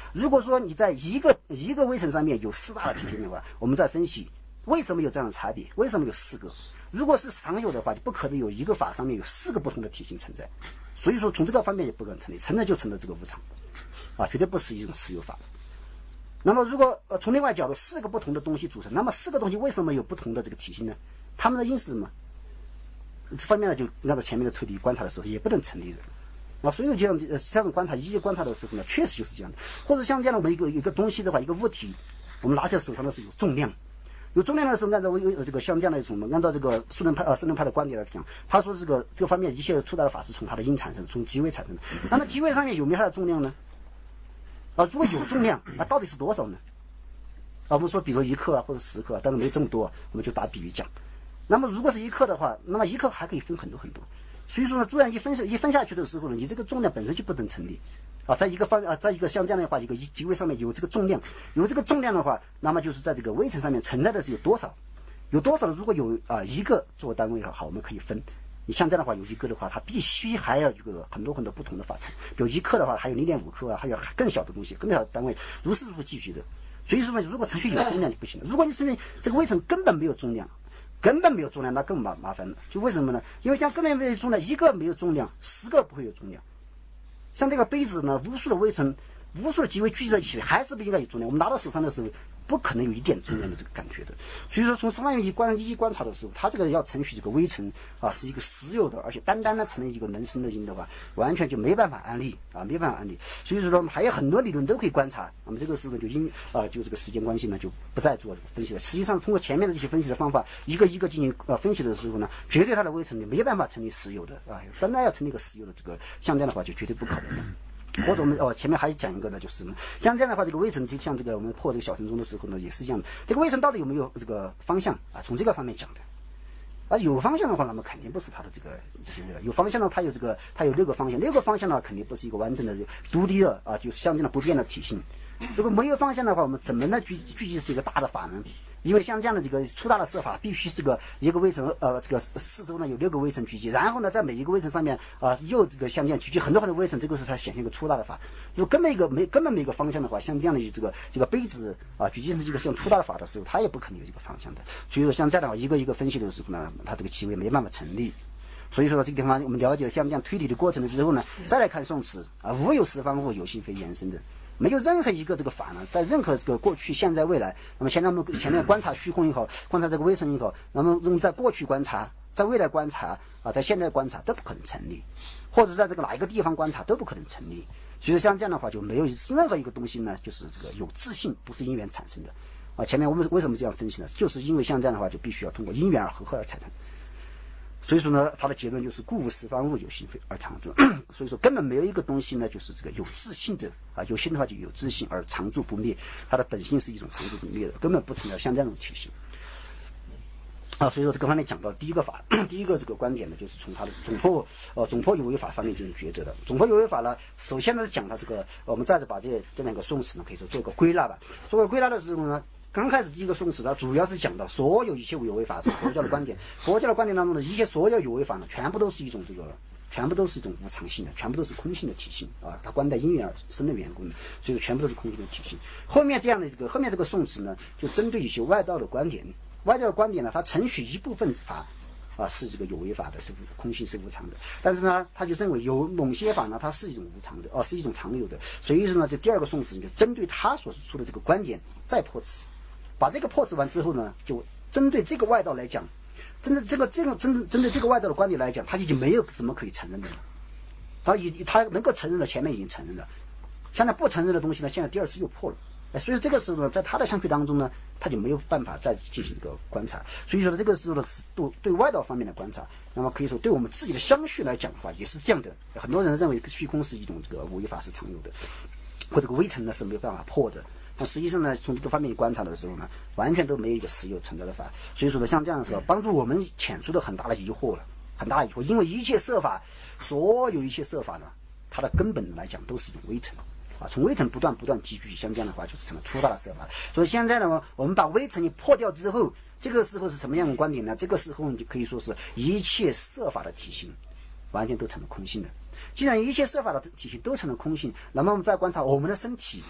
如果说你在一个一个微层上面有四大的体型的话，我们再分析为什么有这样的差别，为什么有四个？如果是常有的话，就不可能有一个法上面有四个不同的体型存在。所以说从这个方面也不可能成立，成了就成了这个无常，啊，绝对不是一种实有法。那么如果呃从另外角度，四个不同的东西组成，那么四个东西为什么有不同的这个体型呢？它们的因是什么？这方面呢，就按照前面的推理观察的时候也不能成立的。啊，所以这样呃这样观察一一观察的时候呢，确实就是这样的。或者像这样的我们一个一个东西的话，一个物体，我们拿在手上的是有重量。有重量的时候，按照呃这个像这样的一种，按照这个数能派呃数能派的观点来讲，他说这个这个方面一切出大的法是从它的因产生，从极微产生的。那么极微上面有没有它的重量呢？啊，如果有重量，啊到底是多少呢？啊，我们说比如一克啊或者十克啊，但是没这么多，我们就打比喻讲。那么如果是一克的话，那么一克还可以分很多很多。所以说呢，这样一分一分下去的时候呢，你这个重量本身就不能成立。啊，在一个方啊，在一个像这样的话，一个极微上面有这个重量，有这个重量的话，那么就是在这个微层上面存在的是有多少，有多少如果有啊一个做单位的话，好，我们可以分。你像这样的话，有一个的话，它必须还要有个很多很多不同的法层。有一克的话，还有零点五克啊，还有更小的东西，更小的单位，如是如继续的。所以说呢，如果程序有重量就不行了。如果你程序这个微层根本没有重量，根本没有重量，那更麻麻烦了。就为什么呢？因为像根本没有重量，一个没有重量，十个不会有重量。像这个杯子呢，无数的微层，无数的极微聚集在一起，还是不应该有重量。我们拿到手上的时候，不可能有一点重量的这个感觉的。所以说，从上面一观一观察的时候，它这个要程序这个微层啊，是一个实有的，而且单单的成了一个能生的因的话，完全就没办法安利啊，没办法安利。所以说呢，还有很多理论都可以观察。那么这个时候呢，就因啊，就这个时间关系呢，就不再做分析了。实际上，通过前面的这些分析的方法，一个一个进行呃分析的时候呢，绝对它的微层你没办法成立实有的啊。本来要成立一个实有的这个，像这样的话就绝对不可能的。或者我们哦前面还讲一个呢，就是什么？像这样的话，这个微层就像这个我们破这个小层中的时候呢，也是这样的。这个微层到底有没有这个方向啊？从这个方面讲的。啊，有方向的话，那么肯定不是它的这个这个有方向呢，它有这个它有六个方向，六个方向呢肯定不是一个完整的独立的啊，就是像这样不变的体系。如果没有方向的话，我们怎么能聚聚集是一个大的法呢？因为像这样的这个粗大的设法，必须这个一个微层呃这个四周呢有六个微层聚集，然后呢在每一个微层上面啊、呃、又这个像这样聚集很多很多微层，这个是才显现一个粗大的法。如果根本一个没根本没一个方向的话，像这样的这个这个杯子啊聚集成这个像粗大的法的时候，它也不可能有这个方向的。所以说像这样的话，一个一个分析的时候呢，它这个极微没办法成立。所以说这个地方我们了解了像这样推理的过程了之后呢，再来看宋词啊，无有十方物，有心非延伸的。没有任何一个这个法呢，在任何这个过去、现在、未来，那么现在我们前面观察虚空也好，观察这个微层也好，那么我们在过去观察、在未来观察啊，在现在观察都不可能成立，或者在这个哪一个地方观察都不可能成立。所以像这样的话，就没有任何一个东西呢，就是这个有自性，不是因缘产生的啊。前面我们为什么这样分析呢？就是因为像这样的话，就必须要通过因缘而合合而产生。所以说呢，他的结论就是故无十方物，有心非而常住。所以说根本没有一个东西呢，就是这个有自性的啊，有心的话就有自性而常住不灭，它的本性是一种常住不灭的，根本不存在像这样的体系啊。所以说这个方面讲到第一个法，第一个这个观点呢，就是从它的总破呃总破有为法方面进行抉择的。总破有为法呢，首先呢是讲它这个，我们再次把这这两个宋词呢，可以说做个归纳吧。做个归纳的时候呢，刚开始第一个宋词呢，主要是讲到所有一切有为法是佛教的观点。佛教的观点当中的一切所有有为法呢，全部都是一种这个，全部都是一种无常性的，全部都是空性的体系啊。它观待因缘而生的缘故呢，所以全部都是空性的体系。后面这样的这个后面这个宋词呢，就针对一些外道的观点，外道的观点呢，它承许一部分法啊是这个有为法的，是空性是无常的，但是呢，他就认为有某些法呢，它是一种无常的，哦、啊，是一种常有的。所以说呢，这第二个宋词就针对他所出的这个观点再破词。把这个破词完之后呢，就针对这个外道来讲，针对这个这个针针对这个外道的观点来讲，他已经没有什么可以承认的了。他已他能够承认的前面已经承认了，现在不承认的东西呢，现在第二次又破了。哎，所以这个时候呢，在他的相对当中呢，他就没有办法再进行一个观察。所以说这个时候呢，是对对外道方面的观察。那么可以说，对我们自己的相续来讲的话，也是这样的。很多人认为虚空是一种这个无为法是常有的，或者这个微尘呢是没有办法破的。但实际上呢，从这个方面观察的时候呢，完全都没有一个实有存在的法。所以说呢，像这样的时候，帮助我们遣除了很大的疑惑了，很大的疑惑。因为一切设法，所有一切设法呢，它的根本来讲都是一种微尘啊，从微尘不断不断积聚，像这样的话就是成了粗大的设法。所以现在呢，我们把微尘一破掉之后，这个时候是什么样的观点呢？这个时候就可以说是一切设法的体性，完全都成了空性的。既然一切设法的体系都成了空性，那么我们再观察我们的身体。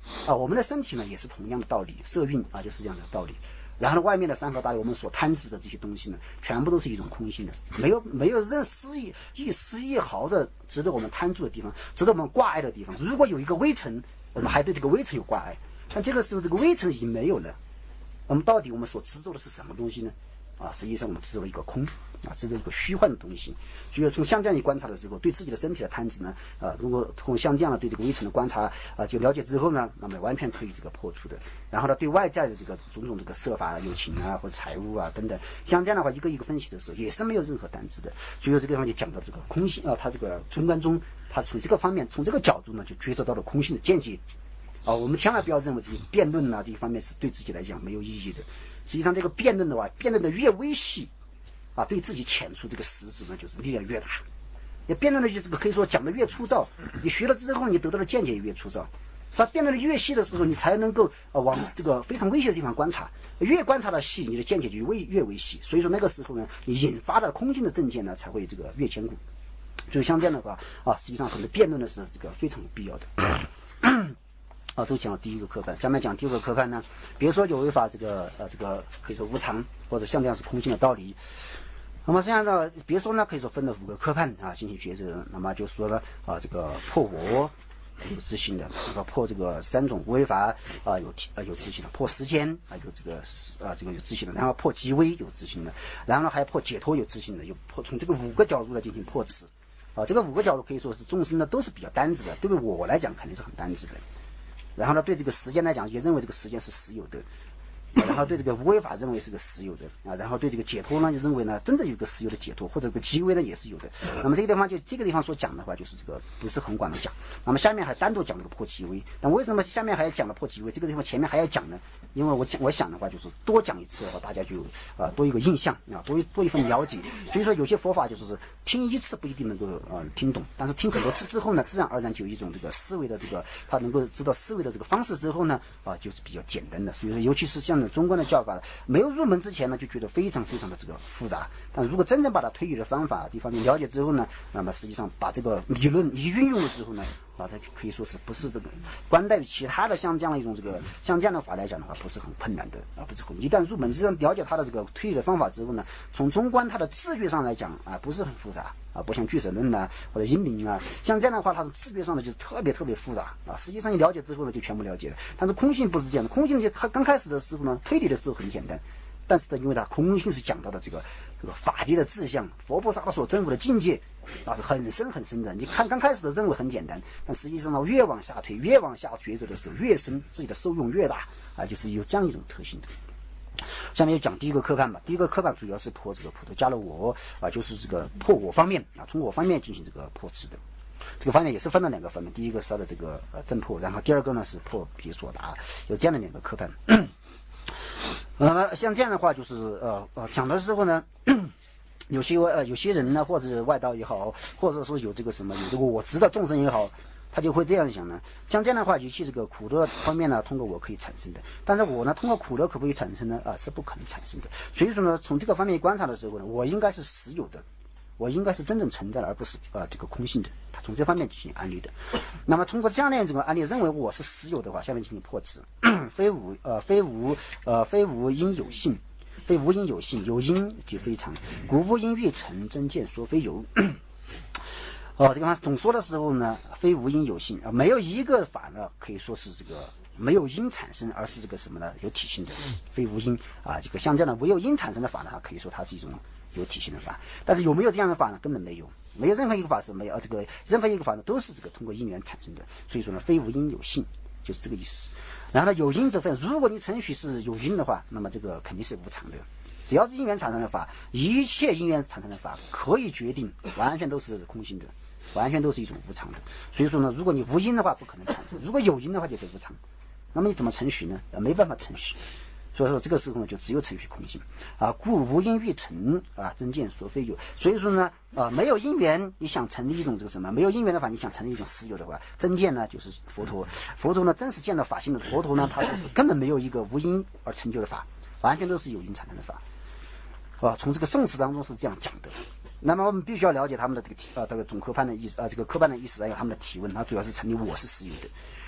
啊，我们的身体呢也是同样的道理，色蕴啊就是这样的道理。然后呢，外面的山河大地，我们所贪执的这些东西呢，全部都是一种空性的，没有没有任丝一一丝一毫的值得我们贪住的地方，值得我们挂碍的地方。如果有一个微尘，我们还对这个微尘有挂碍，但这个时候这个微尘已经没有了，那么到底我们所执着的是什么东西呢？啊，实际上我们执着了一个空，啊，执着一个虚幻的东西。所以从相将一观察的时候，对自己的身体的贪执呢，啊，如果从相将呢对这个微尘的观察啊，就了解之后呢，那么完全可以这个破除的。然后呢，对外在的这个种种这个色法、友情啊或者财物啊等等，相将的话一个一个分析的时候，也是没有任何贪执的。所以这个地方就讲到这个空性啊，他这个中观中，他从这个方面，从这个角度呢，就抉择到了空性的见解。啊，我们千万不要认为这些辩论啊这一方面是对自己来讲没有意义的。实际上，这个辩论的话，辩论的越微细，啊，对自己遣出这个实质呢，就是力量越大。你辩论的就这个可以说讲的越粗糙，你学了之后，你得到的见解也越粗糙。他辩论的越细的时候，你才能够呃往这个非常微细的地方观察，越观察的细，你的见解就越越微细。所以说那个时候呢，你引发的空性的正见呢，才会这个越坚固。所以像这样的话啊，实际上很多辩论的是这个非常有必要的。啊，都讲了第一个科判，下面讲第二个科判呢。比如说有为法这个呃这个可以说无常，或者像这样是空性的道理。那么这样的，比如说呢，可以说分了五个科判啊进行抉择。那么就说了啊，这个破我有自信的，那个破这个三种无为法啊有啊有自信的，破时间啊有这个啊这个有自信的，然后破极微有自信的，然后呢还破解脱有自信的，有破从这个五个角度来进行破斥。啊，这个五个角度可以说是众生呢都是比较单直的，对于我来讲肯定是很单直的。然后呢，对这个时间来讲，也认为这个时间是实有的。然后对这个无为法认为是个实有的啊，然后对这个解脱呢，就认为呢，真的有个实有的解脱，或者这个极微呢也是有的。那么这个地方就这个地方所讲的话，就是这个不是很广的讲。那么下面还单独讲这个破极微。那为什么下面还要讲了破极微？这个地方前面还要讲呢？因为我讲我想的话，就是多讲一次的话，大家就啊、呃、多一个印象啊，多一多一份了解。所以说有些佛法就是听一次不一定能够呃听懂，但是听很多次之后呢，自然而然就有一种这个思维的这个他能够知道思维的这个方式之后呢，啊就是比较简单的。所以说，尤其是像中观的教法，没有入门之前呢，就觉得非常非常的这个复杂。但如果真正把它推理的方法这方面了解之后呢，那么实际上把这个理论一运用的时候呢，啊，它可以说是不是这个观待于其他的像这样的一种这个像这样的法来讲的话，不是很困难的啊，不是很一旦入门，实际上了解它的这个推理的方法之后呢，从中观它的字句上来讲啊，不是很复杂啊，不像俱舍论呐或者阴明啊，像这样的话，它的字句上呢就是特别特别复杂啊。实际上你了解之后呢，就全部了解了。但是空性不是这样的，空性就它刚开始的时候呢，推理的时候很简单。但是呢，因为它空性是讲到的这个这个法界的志向，佛菩萨他所证悟的境界，那是很深很深的。你看刚开始的认为很简单，但实际上呢，越往下推，越往下抉择的时候越深，自己的受用越大啊，就是有这样一种特性的。下面就讲第一个科判吧。第一个科判主要是破这个普陀迦罗我啊，就是这个破我方面啊，从我方面进行这个破斥的。这个方面也是分了两个方面，第一个是它的这个呃正破，然后第二个呢是破彼所达，有这样的两个科判。呃，像这样的话，就是呃呃讲的时候呢，有些呃有些人呢，或者外道也好，或者说有这个什么有这个我执的众生也好，他就会这样想呢。像这样的话，尤其这个苦乐方面呢，通过我可以产生的，但是我呢，通过苦乐可不可以产生呢？啊、呃，是不可能产生的。所以说呢，从这个方面观察的时候呢，我应该是实有的。我应该是真正存在的，而不是呃这个空性的。他从这方面进行安利的。那么通过这样的一种案例，认为我是实有的话，下面进行破斥。非无呃非无呃非无因有性，非无因有性，有因即非常，故无因欲成真见说非有。哦，这个总说的时候呢，非无因有性啊、呃，没有一个法呢可以说是这个没有因产生，而是这个什么呢？有体性的，非无因啊，这个像这样的没有因产生的法呢，可以说它是一种有体性的法。但是有没有这样的法呢？根本没有，没有任何一个法是没有，呃，这个任何一个法呢都是这个通过因缘产生的。所以说呢，非无因有性就是这个意思。然后呢，有因则非，如果你程序是有因的话，那么这个肯定是无常的。只要是因缘产生的法，一切因缘产生的法可以决定，完全都是空性的，完全都是一种无常的。所以说呢，如果你无因的话，不可能产生；如果有因的话，就是无常。那么你怎么程序呢？呃，没办法程序。所以说这个时候呢，就只有程序空性啊，故无因欲成啊，真见所非有。所以说呢，啊，没有因缘，你想成立一种这个什么？没有因缘的话，你想成立一种实有的话，真见呢就是佛陀。佛陀呢，真实见到法性的佛陀呢，他就是根本没有一个无因而成就的法，完全都是有因产生的法。啊，从这个宋词当中是这样讲的。那么我们必须要了解他们的这个题啊，这个总科判的意思啊，这个科判的意思，还有他们的提问，它主要是成立我是实有的。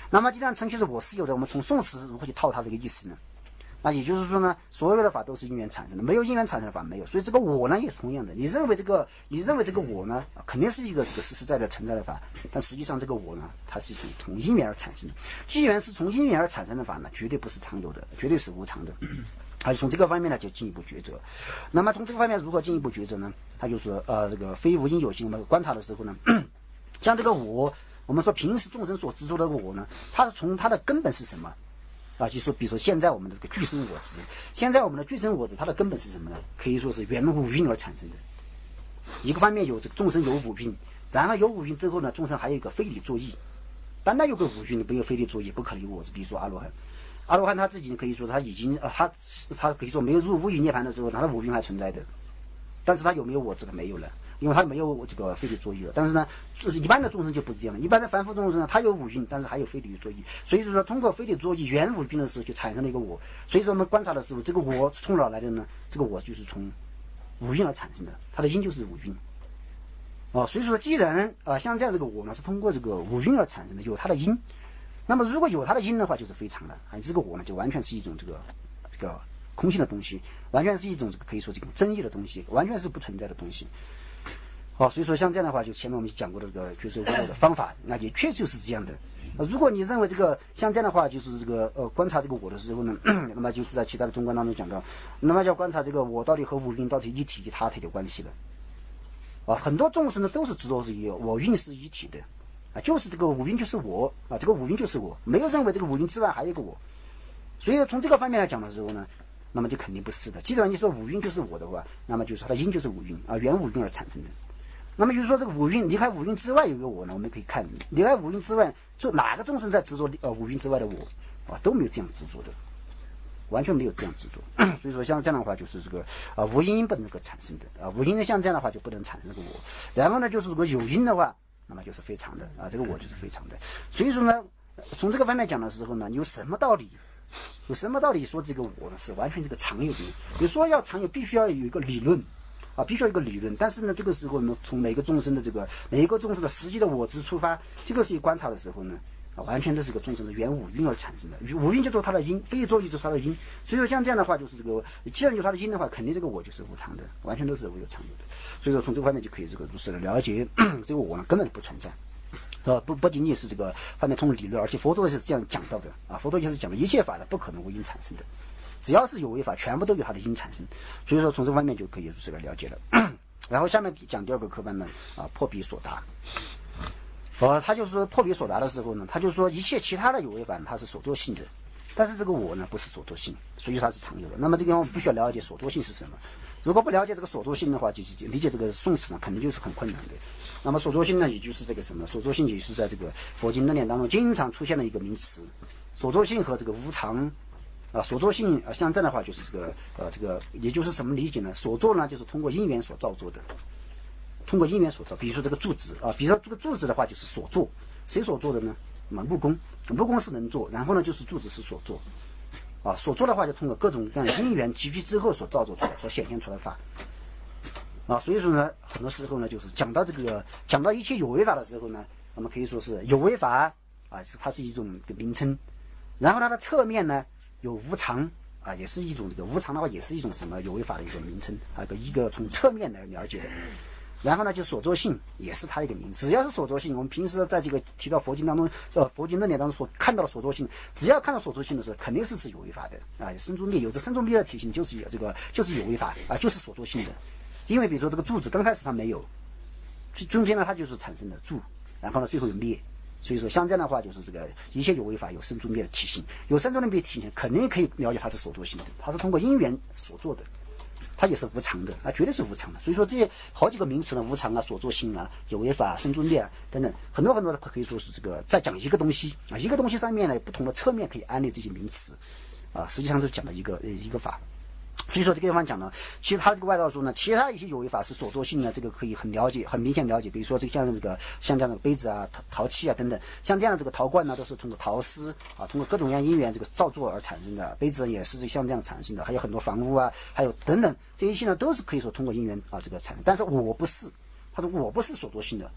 那么既然成其是我是有的，我们从宋词如何去套它这个意思呢？那也就是说呢，所有的法都是因缘产生的，没有因缘产生的法没有。所以这个我呢也是同样的，你认为这个你认为这个我呢，肯定是一个这个实实在在存在的法，但实际上这个我呢，它是从从因缘而产生的。既然是从因缘而产生的法呢，绝对不是常有的，绝对是无常的。而从这个方面呢，就进一步抉择。那么从这个方面如何进一步抉择呢？他就说，呃，这个非无因有心。我们观察的时候呢，像这个我，我们说平时众生所执着的我呢，它是从它的根本是什么？啊，就说比如说现在我们的这个具身我执，现在我们的具身我执，它的根本是什么呢？可以说是缘五蕴而产生的。一个方面有这个众生有五蕴，然后有五蕴之后呢，众生还有一个非理作意。单单有个五蕴，没有非理作意，不可能有我执。比如说阿罗汉，阿罗汉他自己可以说他已经呃他他可以说没有入无余涅槃的时候，他的五蕴还存在的，但是他有没有我执的没有了。因为他没有这个非理作意了，但是呢，就是一般的众生就不是这样的。一般的凡夫众生呢，他有五蕴，但是还有非理作意，所以说通过非理作意缘五蕴的时候，就产生了一个我。所以说我们观察的时候，这个我从哪来的呢？这个我就是从五蕴而产生的，它的因就是五蕴。哦，所以说既然啊、呃，像这样这个我呢是通过这个五蕴而产生的，有它的因，那么如果有它的因的话，就是非常的啊，这个我呢就完全是一种这个这个空性的东西，完全是一种这个可以说这种真义的东西，完全是不存在的东西。哦，所以说像这样的话，就前面我们讲过的这个就是我的方法，那也确实就是这样的。呃，如果你认为这个像这样的话，就是这个呃观察这个我的时候呢，那么就在其他的中观当中讲到，那么要观察这个我到底和五蕴到底一体他体的关系了。啊，很多众生呢都是执着是一我蕴是一体的，啊，就是这个五蕴就是我啊，这个五蕴就是我，没有认为这个五蕴之外还有一个我。所以从这个方面来讲的时候呢，那么就肯定不是的。既然你说五蕴就是我的话，那么就是它的因就是五蕴啊，缘五蕴而产生的。那么就是说这个五蕴离开五蕴之外有一个我呢，我们可以看离开五蕴之外，就哪个众生在执着呃五蕴之外的我啊，都没有这样执着的，完全没有这样执着。所以说像这样的话，就是这个啊无因不能够产生的啊，无因的像这样的话就不能产生这个我。然后呢，就是如果有因的话，那么就是非常的啊，这个我就是非常的。所以说呢，从这个方面讲的时候呢，有什么道理？有什么道理说这个我呢是完全这个常有的？你说要常有，必须要有一个理论。啊，必须要有一个理论，但是呢，这个时候呢，从每个众生的这个每一个众生的实际的我执出发，这个是观察的时候呢，啊，完全都是个众生的缘五蕴而产生的，五蕴就做它的因，非作意就是它的因。所以说像这样的话，就是这个既然有它的因的话，肯定这个我就是无常的，完全都是无有常有的。所以说从这个方面就可以这个如实的了解，这个我呢根本不存在。呃，不不仅仅是这个方面从理论，而且佛陀也是这样讲到的啊，佛陀也是讲的一切法呢不可能无因产生的。只要是有为法，全部都有它的因产生，所以说从这方面就可以如此来了解了。然后下面讲第二个科班呢，啊，破彼所达。呃，他就是说破彼所达的时候呢，他就说一切其他的有为法它是所作性的，但是这个我呢不是所作性，所以它是常有的。那么这个我们必须要了解所作性是什么。如果不了解这个所作性的话，就就理解这个宋词呢，肯定就是很困难的。那么所作性呢，也就是这个什么？所作性也是在这个佛经论点当中经常出现的一个名词。所作性和这个无常。啊，所作性啊，像这样的话就是这个呃，这个也就是怎么理解呢？所作呢，就是通过因缘所造作的，通过因缘所造。比如说这个柱子啊，比如说这个柱子的话就是所作，谁所做的呢？那么木工，木工是能做，然后呢就是柱子是所作，啊，所作的话就通过各种各样的因缘集聚之后所造作出来、所显现出来的法。啊，所以说呢，很多时候呢，就是讲到这个讲到一切有为法的时候呢，我们可以说是有为法啊，是它是一种这个名称，然后它的侧面呢。有无常啊，也是一种这个无常的话，也是一种什么有为法的一个名称啊，一个一个从侧面来了解的。然后呢，就所作性也是它的一个名，只要是所作性，我们平时在这个提到佛经当中，呃，佛经论点当中所看到的所作性，只要看到所作性的时候，肯定是指有为法的啊，生住灭有着生住灭的体性，就是有这个就是有为法啊，就是所作性的。因为比如说这个柱子刚开始它没有，中间呢它就是产生了住，然后呢最后有灭。所以说像这样的话，就是这个一切有为法有生住灭的体性，有生住灭的体性，肯定可以了解它是所作性的，它是通过因缘所做的，它也是无常的啊，绝对是无常的。所以说这些好几个名词呢，无常啊、所作性啊、有为法、生住灭啊等等，很多很多的可以说是这个在讲一个东西啊，一个东西上面呢不同的侧面可以安立这些名词啊，实际上是讲的一个呃一个法。所以说这个地方讲呢，其他这个外道说呢，其他一些有为法是所作性呢，这个可以很了解、很明显了解。比如说这像这个像这样的杯子啊、陶陶器啊等等，像这样的这个陶罐呢，都是通过陶丝啊，通过各种各样因缘这个造作而产生的。杯子也是像这样产生的，还有很多房屋啊，还有等等这一些呢，都是可以说通过因缘啊这个产生。但是我不是，他说我不是所作性的。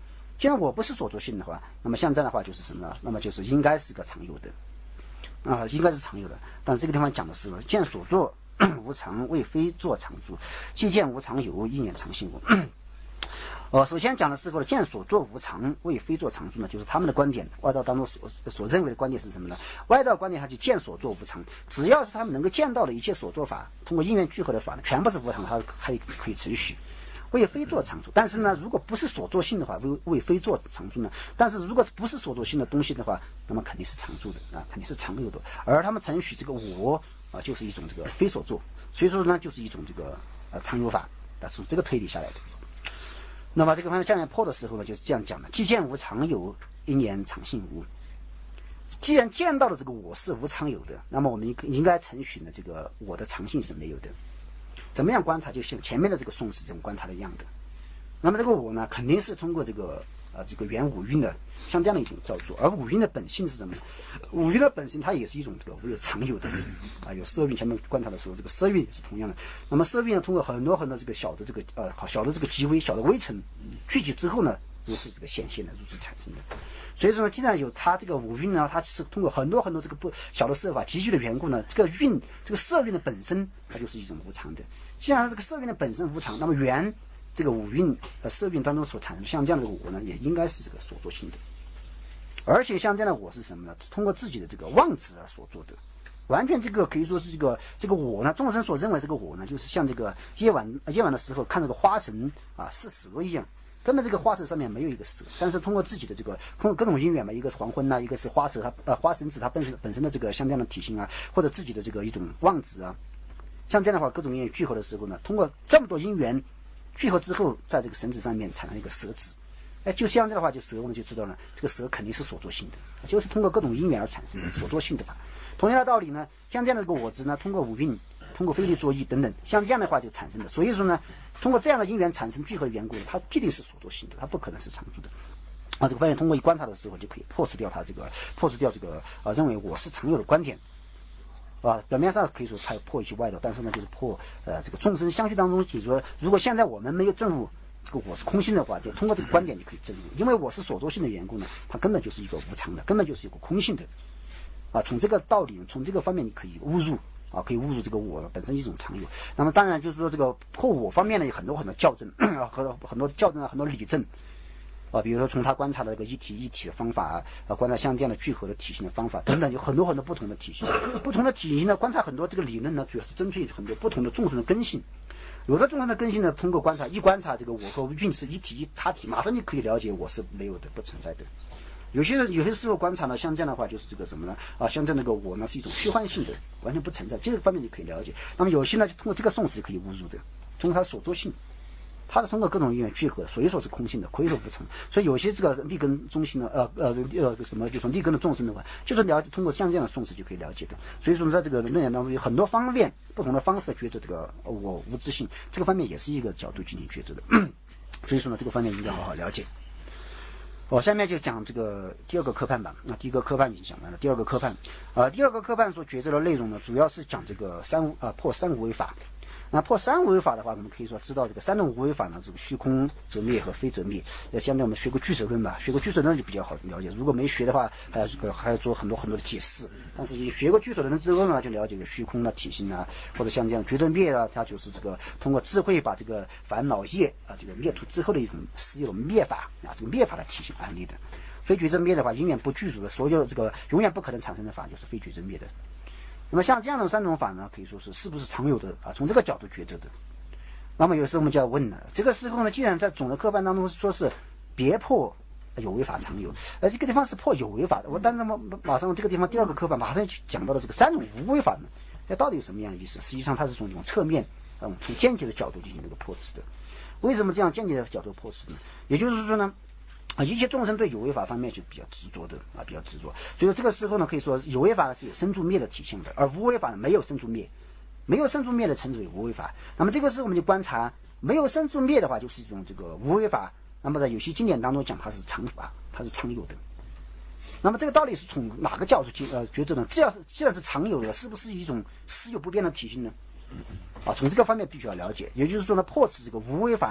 既然我不是所作性的话，那么像这样的话就是什么呢？那么就是应该是个常有的啊，应该是常有的。但是这个地方讲的是见所作无常，谓非作常住，既见无常有，应言常性无。呃，首先讲的是个见所作无常，谓非作常住呢，就是他们的观点，外道当中所所认为的观点是什么呢？外道观点，他就见所作无常，只要是他们能够见到的一切所作法，通过因缘聚合的法呢，全部是无常，它还可以持续。谓非作常住，但是呢，如果不是所作性的话，谓谓非作常住呢。但是如果不是所作性的东西的话，那么肯定是常住的啊，肯定是常有的。而他们承许这个我啊，就是一种这个非所作，所以说呢，就是一种这个呃常有法啊，从这个推理下来的。那么这个方面下面破的时候呢，就是这样讲的：既见无常有，应言常性无。既然见到的这个我是无常有的，那么我们应该承许呢，这个我的常性是没有的。怎么样观察，就像前面的这个宋史这种观察的一样的。那么这个我呢，肯定是通过这个呃这个原五蕴的像这样的一种造作，而五蕴的本性是什么呢？五蕴的本性它也是一种这个有常有的啊，有色蕴。前面观察的时候，这个色蕴也是同样的。那么色蕴呢，通过很多很多这个小的这个呃小的这个极微小的微尘聚集之后呢，如是这个显现的，如是产生的。所以说呢，既然有它这个五蕴呢，它是通过很多很多这个不小的色法集聚的缘故呢，这个蕴这个色蕴的本身它就是一种无常的。既然这个色蕴的本身无常，那么原这个五蕴呃色蕴当中所产生的像这样的我呢，也应该是这个所作性的。而且像这样的我是什么呢？通过自己的这个妄执而所做的，完全这个可以说是这个这个我呢，众生所认为这个我呢，就是像这个夜晚夜晚的时候看这个花神啊是蛇一样。根本这个花蛇上面没有一个蛇，但是通过自己的这个通过各种因缘嘛，一个是黄昏呐、啊，一个是花蛇它呃花神子它本身本身的这个像这样的体型啊，或者自己的这个一种妄执啊，像这样的话各种因缘聚合的时候呢，通过这么多因缘聚合之后，在这个绳子上面产生一个蛇子，哎，就像这样的话，就蛇我们就知道了，这个蛇肯定是所作性的，就是通过各种因缘而产生的所作性的法。同样的道理呢，像这样的这个我执呢，通过五蕴。通过非力作意等等，像这样的话就产生的。所以说呢，通过这样的因缘产生聚合的缘故，它必定是所作性的，它不可能是常住的。啊，这个方面通过一观察的时候，就可以破除掉它这个破除掉这个啊认为我是常有的观点。啊，表面上可以说它破一些外道，但是呢，就是破呃这个众生相续当中，就是说，如果现在我们没有证悟这个我是空性的话，就通过这个观点就可以证悟，因为我是所作性的缘故呢，它根本就是一个无常的，根本就是一个空性的。啊，从这个道理，从这个方面你可以悟入。啊，可以误入这个我本身一种常有。那么当然就是说这个破我方面呢，有很多很多校正啊，和很多校正啊，很多理证啊，比如说从他观察的这个一体一体的方法啊，观察像这样的聚合的体型的方法等等，有很多很多不同的体型，不同的体型呢，观察很多这个理论呢，主要是针对很多不同的众生的根性。有的众生的根性呢，通过观察一观察这个我和蕴是一体一他体，马上就可以了解我是没有的，不存在的。有些有些时候观察呢，像这样的话就是这个什么呢？啊，像这样的个我呢是一种虚幻性的，完全不存在。这个方面你可以了解。那么有些呢，就通过这个宋史可以误入的，通过它所作性，它是通过各种因缘聚合，所以说是空性的，可以说无常。所以有些这个立根中心的呃呃呃什么，就说立根的众生的话，就是了解通过像这样的宋史就可以了解的。所以说在这个论点当中有很多方面不同的方式的抉择这个我无自性，这个方面也是一个角度进行抉择的。所以说呢，这个方面应该好好了解。我、哦、下面就讲这个第二个科判吧。那第一个科判已经讲完了，第二个科判，呃，第二个科判所抉择的内容呢，主要是讲这个三无啊、呃、破三无为法。那破三无为法的话，我们可以说知道这个三种无为法呢，这个虚空则灭和非则灭。呃，相对我们学过俱舍论吧，学过俱舍论就比较好了解。如果没学的话，还要这个还要做很多很多的解释。但是学过俱舍论之后呢，就了解虚空的体性啊，或者像这样觉则灭啊，它就是这个通过智慧把这个烦恼业啊这个灭除之后的一种是一种灭法啊，这个灭法的体性安立的。非觉则灭的话，永远不具足的，所有这个永远不可能产生的法，就是非觉则灭的。那么像这样的三种法呢，可以说是是不是常有的啊？从这个角度抉择的。那么有时候我们就要问了，这个时候呢，既然在总的科判当中说是别破有为法常有，呃，这个地方是破有为法的，我但是马马上这个地方第二个科判马上就讲到了这个三种无为法呢，那到底有什么样的意思？实际上它是从这种侧面，嗯，从间接的角度进行这个破斥的。为什么这样间接的角度破斥呢？也就是说呢，啊，一切众生对有为法方面就比较执着的啊，比较执着。所以这个时候呢，可以说有为法是有生住灭的体现的，而无为法呢没有生住灭，没有生住灭的称之为无为法。那么这个时候我们就观察，没有生住灭的话，就是一种这个无为法。那么在有些经典当中讲它是常法，它是常有的。那么这个道理是从哪个角度去呃抉择呢？只要是既然是常有的，是不是一种实有不变的体性呢？啊，从这个方面必须要了解。也就是说呢，破斥这个无为法呢，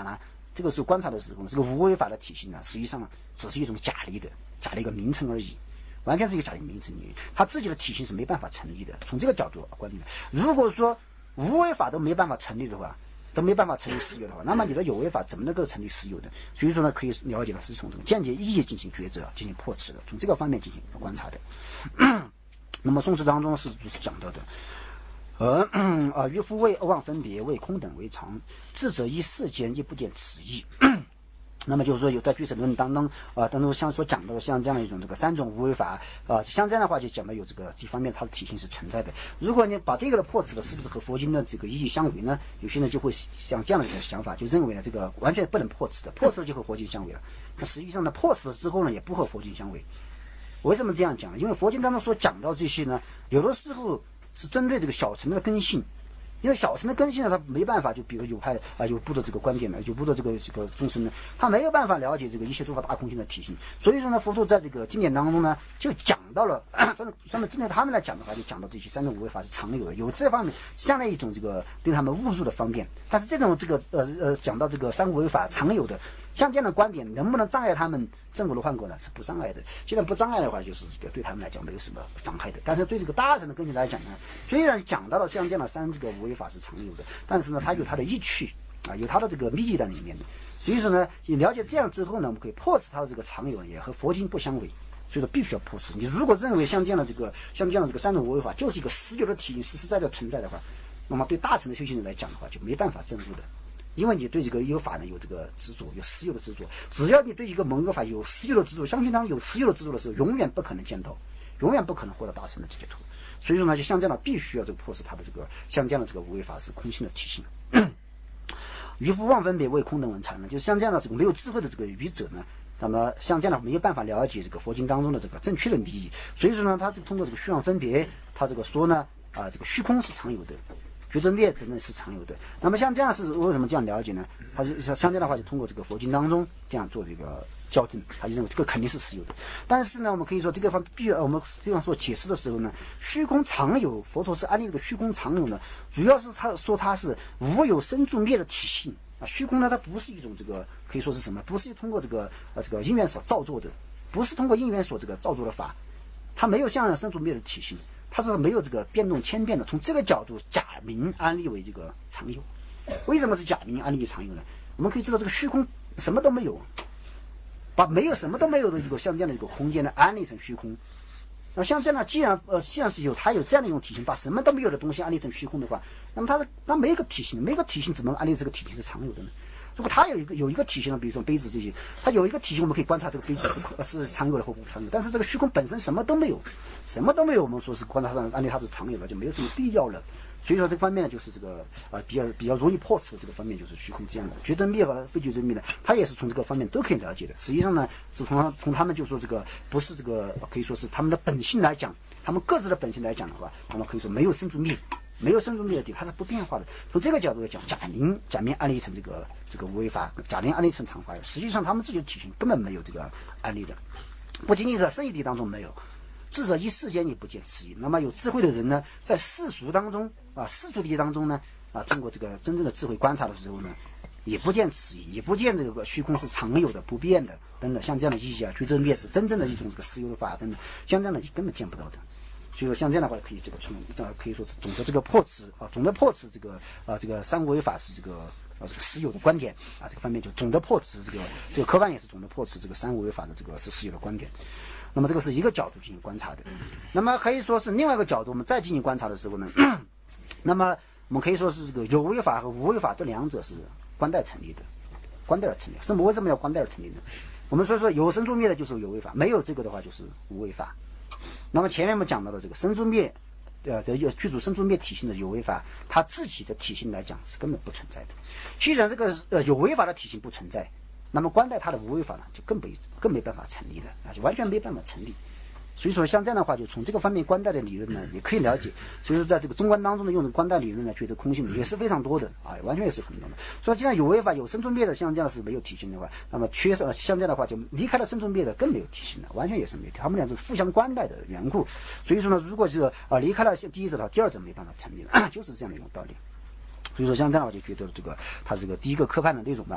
这个时候观察的时候，这个无为法的体系呢，实际上只是一种假立的假的一个名称而已，完全是一个假的名称而已，它自己的体系是没办法成立的。从这个角度观点，如果说无为法都没办法成立的话，都没办法成立私有的话，那么你的有为法怎么能够成立私有的？所以说呢，可以了解的是从这种间接意义进行抉择、进行破斥的，从这个方面进行观察的。那么宋词当中是就是讲到的，呃啊，于夫谓妄分别，谓空等为常，智者依世间，亦不见此意。那么就是说，有在俱舍论当中啊、呃，当中像所讲到的，像这样的一种这个三种无为法啊、呃，像这样的话就讲到有这个这方面它的体性是存在的。如果你把这个的破斥了，是不是和佛经的这个意义相违呢？有些人就会像这样的一个想法，就认为呢这个完全不能破斥的，破斥了就和佛经相违了。那实际上呢，破斥了之后呢，也不和佛经相违。为什么这样讲呢？因为佛经当中所讲到这些呢，有的时候是针对这个小乘的根性。因为小乘的根性呢，他没办法，就比如有派啊、有部的这个观点呢，有部的这个这个众生呢，他没有办法了解这个一切诸法大空性的体性。所以说呢，佛陀在这个经典当中呢，就讲到了，专门针对他们来讲的话，就讲到这些三种无为法是常有的，有这方面相当一种这个对他们误入的方便。但是这种这个呃呃讲到这个三无为法常有的，像这样的观点，能不能障碍他们证果的换果呢？是不障碍的。既然不障碍的话，就是这个对他们来讲没有什么妨害的。但是对这个大乘的根基来讲呢，虽然讲到了像这样的三这个无为法是常有的，但是呢，它有它的意趣啊，有它的这个秘义在里面的。所以说呢，你了解这样之后呢，我们可以破斥它的这个常有，也和佛经不相违。所以说必须要破斥。你如果认为像这样的这个像这样的这个三种无为法就是一个实有的体系，实实在在存在的话，那么对大乘的修行人来讲的话，就没办法证悟的。因为你对这个有法呢有这个执着，有实有的执着。只要你对一个某一个法有实有的执着，相信当有实有的执着的时候，永远不可能见到，永远不可能获得大乘的解脱。所以说呢，就像这样的，必须要这个破斥它的这个像这样的这个无为法是空性的体系。渔夫妄分别，谓空等文常呢，就是像这样的这个没有智慧的这个愚者呢，那么像这样的没有办法了解这个佛经当中的这个正确的意义。所以说呢，他就通过这个虚妄分别，他这个说呢啊、呃，这个虚空是常有的。觉真灭等等是常有的。那么像这样是为什么这样了解呢？他是像这样的话，就通过这个佛经当中这样做这个校正，他就认为这个肯定是实有的。但是呢，我们可以说这个方必须我们这样说解释的时候呢，虚空常有，佛陀是安利这个虚空常有呢，主要是他说它是无有生住灭的体系啊。虚空呢，它不是一种这个可以说是什么？不是通过这个呃这个因缘所造作的，不是通过因缘所这个造作的法，它没有像生住灭的体系。它是没有这个变动千变的，从这个角度假名安立为这个常有。为什么是假名安立为常有呢？我们可以知道这个虚空什么都没有，把没有什么都没有的一个像这样的一个空间呢安立成虚空。那像这样的，既然呃既然是有它有这样的一种体型，把什么都没有的东西安立成虚空的话，那么它的它没有个体型，没有个体型怎么安立这个体型是常有的呢？如果它有一个有一个体型呢，比如说杯子这些，它有一个体型，我们可以观察这个杯子是是常有的或不常有。但是这个虚空本身什么都没有，什么都没有，我们说是观察上按理它是常有的，就没有什么必要了。所以说这个方面呢，就是这个啊、呃、比较比较容易破斥的这个方面，就是虚空这样的觉真灭和非觉真灭呢，它也是从这个方面都可以了解的。实际上呢，是从从他们就说这个不是这个可以说是他们的本性来讲，他们各自的本性来讲的话，那么可以说没有生住灭。没有生住灭的地，它是不变化的。从这个角度来讲，假名假名安立成这个这个无为法，假名安立成常法，实际上他们自己的体型根本没有这个安立的，不仅仅是在圣义地当中没有，智者依世间也不见此意。那么有智慧的人呢，在世俗当中啊，世俗地当中呢啊，通过这个真正的智慧观察的时候呢，也不见此意，也不见这个虚空是常有的、不变的等等，像这样的意义啊，觉真灭是真正的一种这个实有的法等等，像这样的你根本见不到的。所以说像这样的话，可以这个从这可以说是总的这个破斥啊，总的破斥这个啊这个三无为法是这个啊这个实有的观点啊，这个方面就总的破斥这个这个科办也是总的破斥这个三无为法的这个是实有的观点。那么这个是一个角度进行观察的。那么可以说是另外一个角度，我们再进行观察的时候呢，那么我们可以说是这个有为法和无为法这两者是关代成立的，关代而成立。什么为什么要关代而成立呢？我们所以说有生住灭的就是有为法，没有这个的话就是无为法。那么前面我们讲到的这个生住灭，呃，这具足生住灭体性的有为法，它自己的体性来讲是根本不存在的。既然这个呃有为法的体性不存在，那么观待它的无为法呢，就更没更没办法成立了啊，就完全没办法成立。所以说像这样的话，就从这个方面观待的理论呢，也可以了解。所以说在这个中观当中呢，用的观待理论呢，觉得空性也是非常多的啊，完全也是很多的。所以既然有为法有生住灭的，像这样是没有体性的话，那么缺少像这样的话，就离开了生住灭的更没有体性了，完全也是没有。他们俩是互相观待的缘故。所以说呢，如果是啊离开了第一者的话，第二者没办法成立了，就是这样的一种道理。所以说像这样的话，就觉得这个他这个第一个科判的内容吧。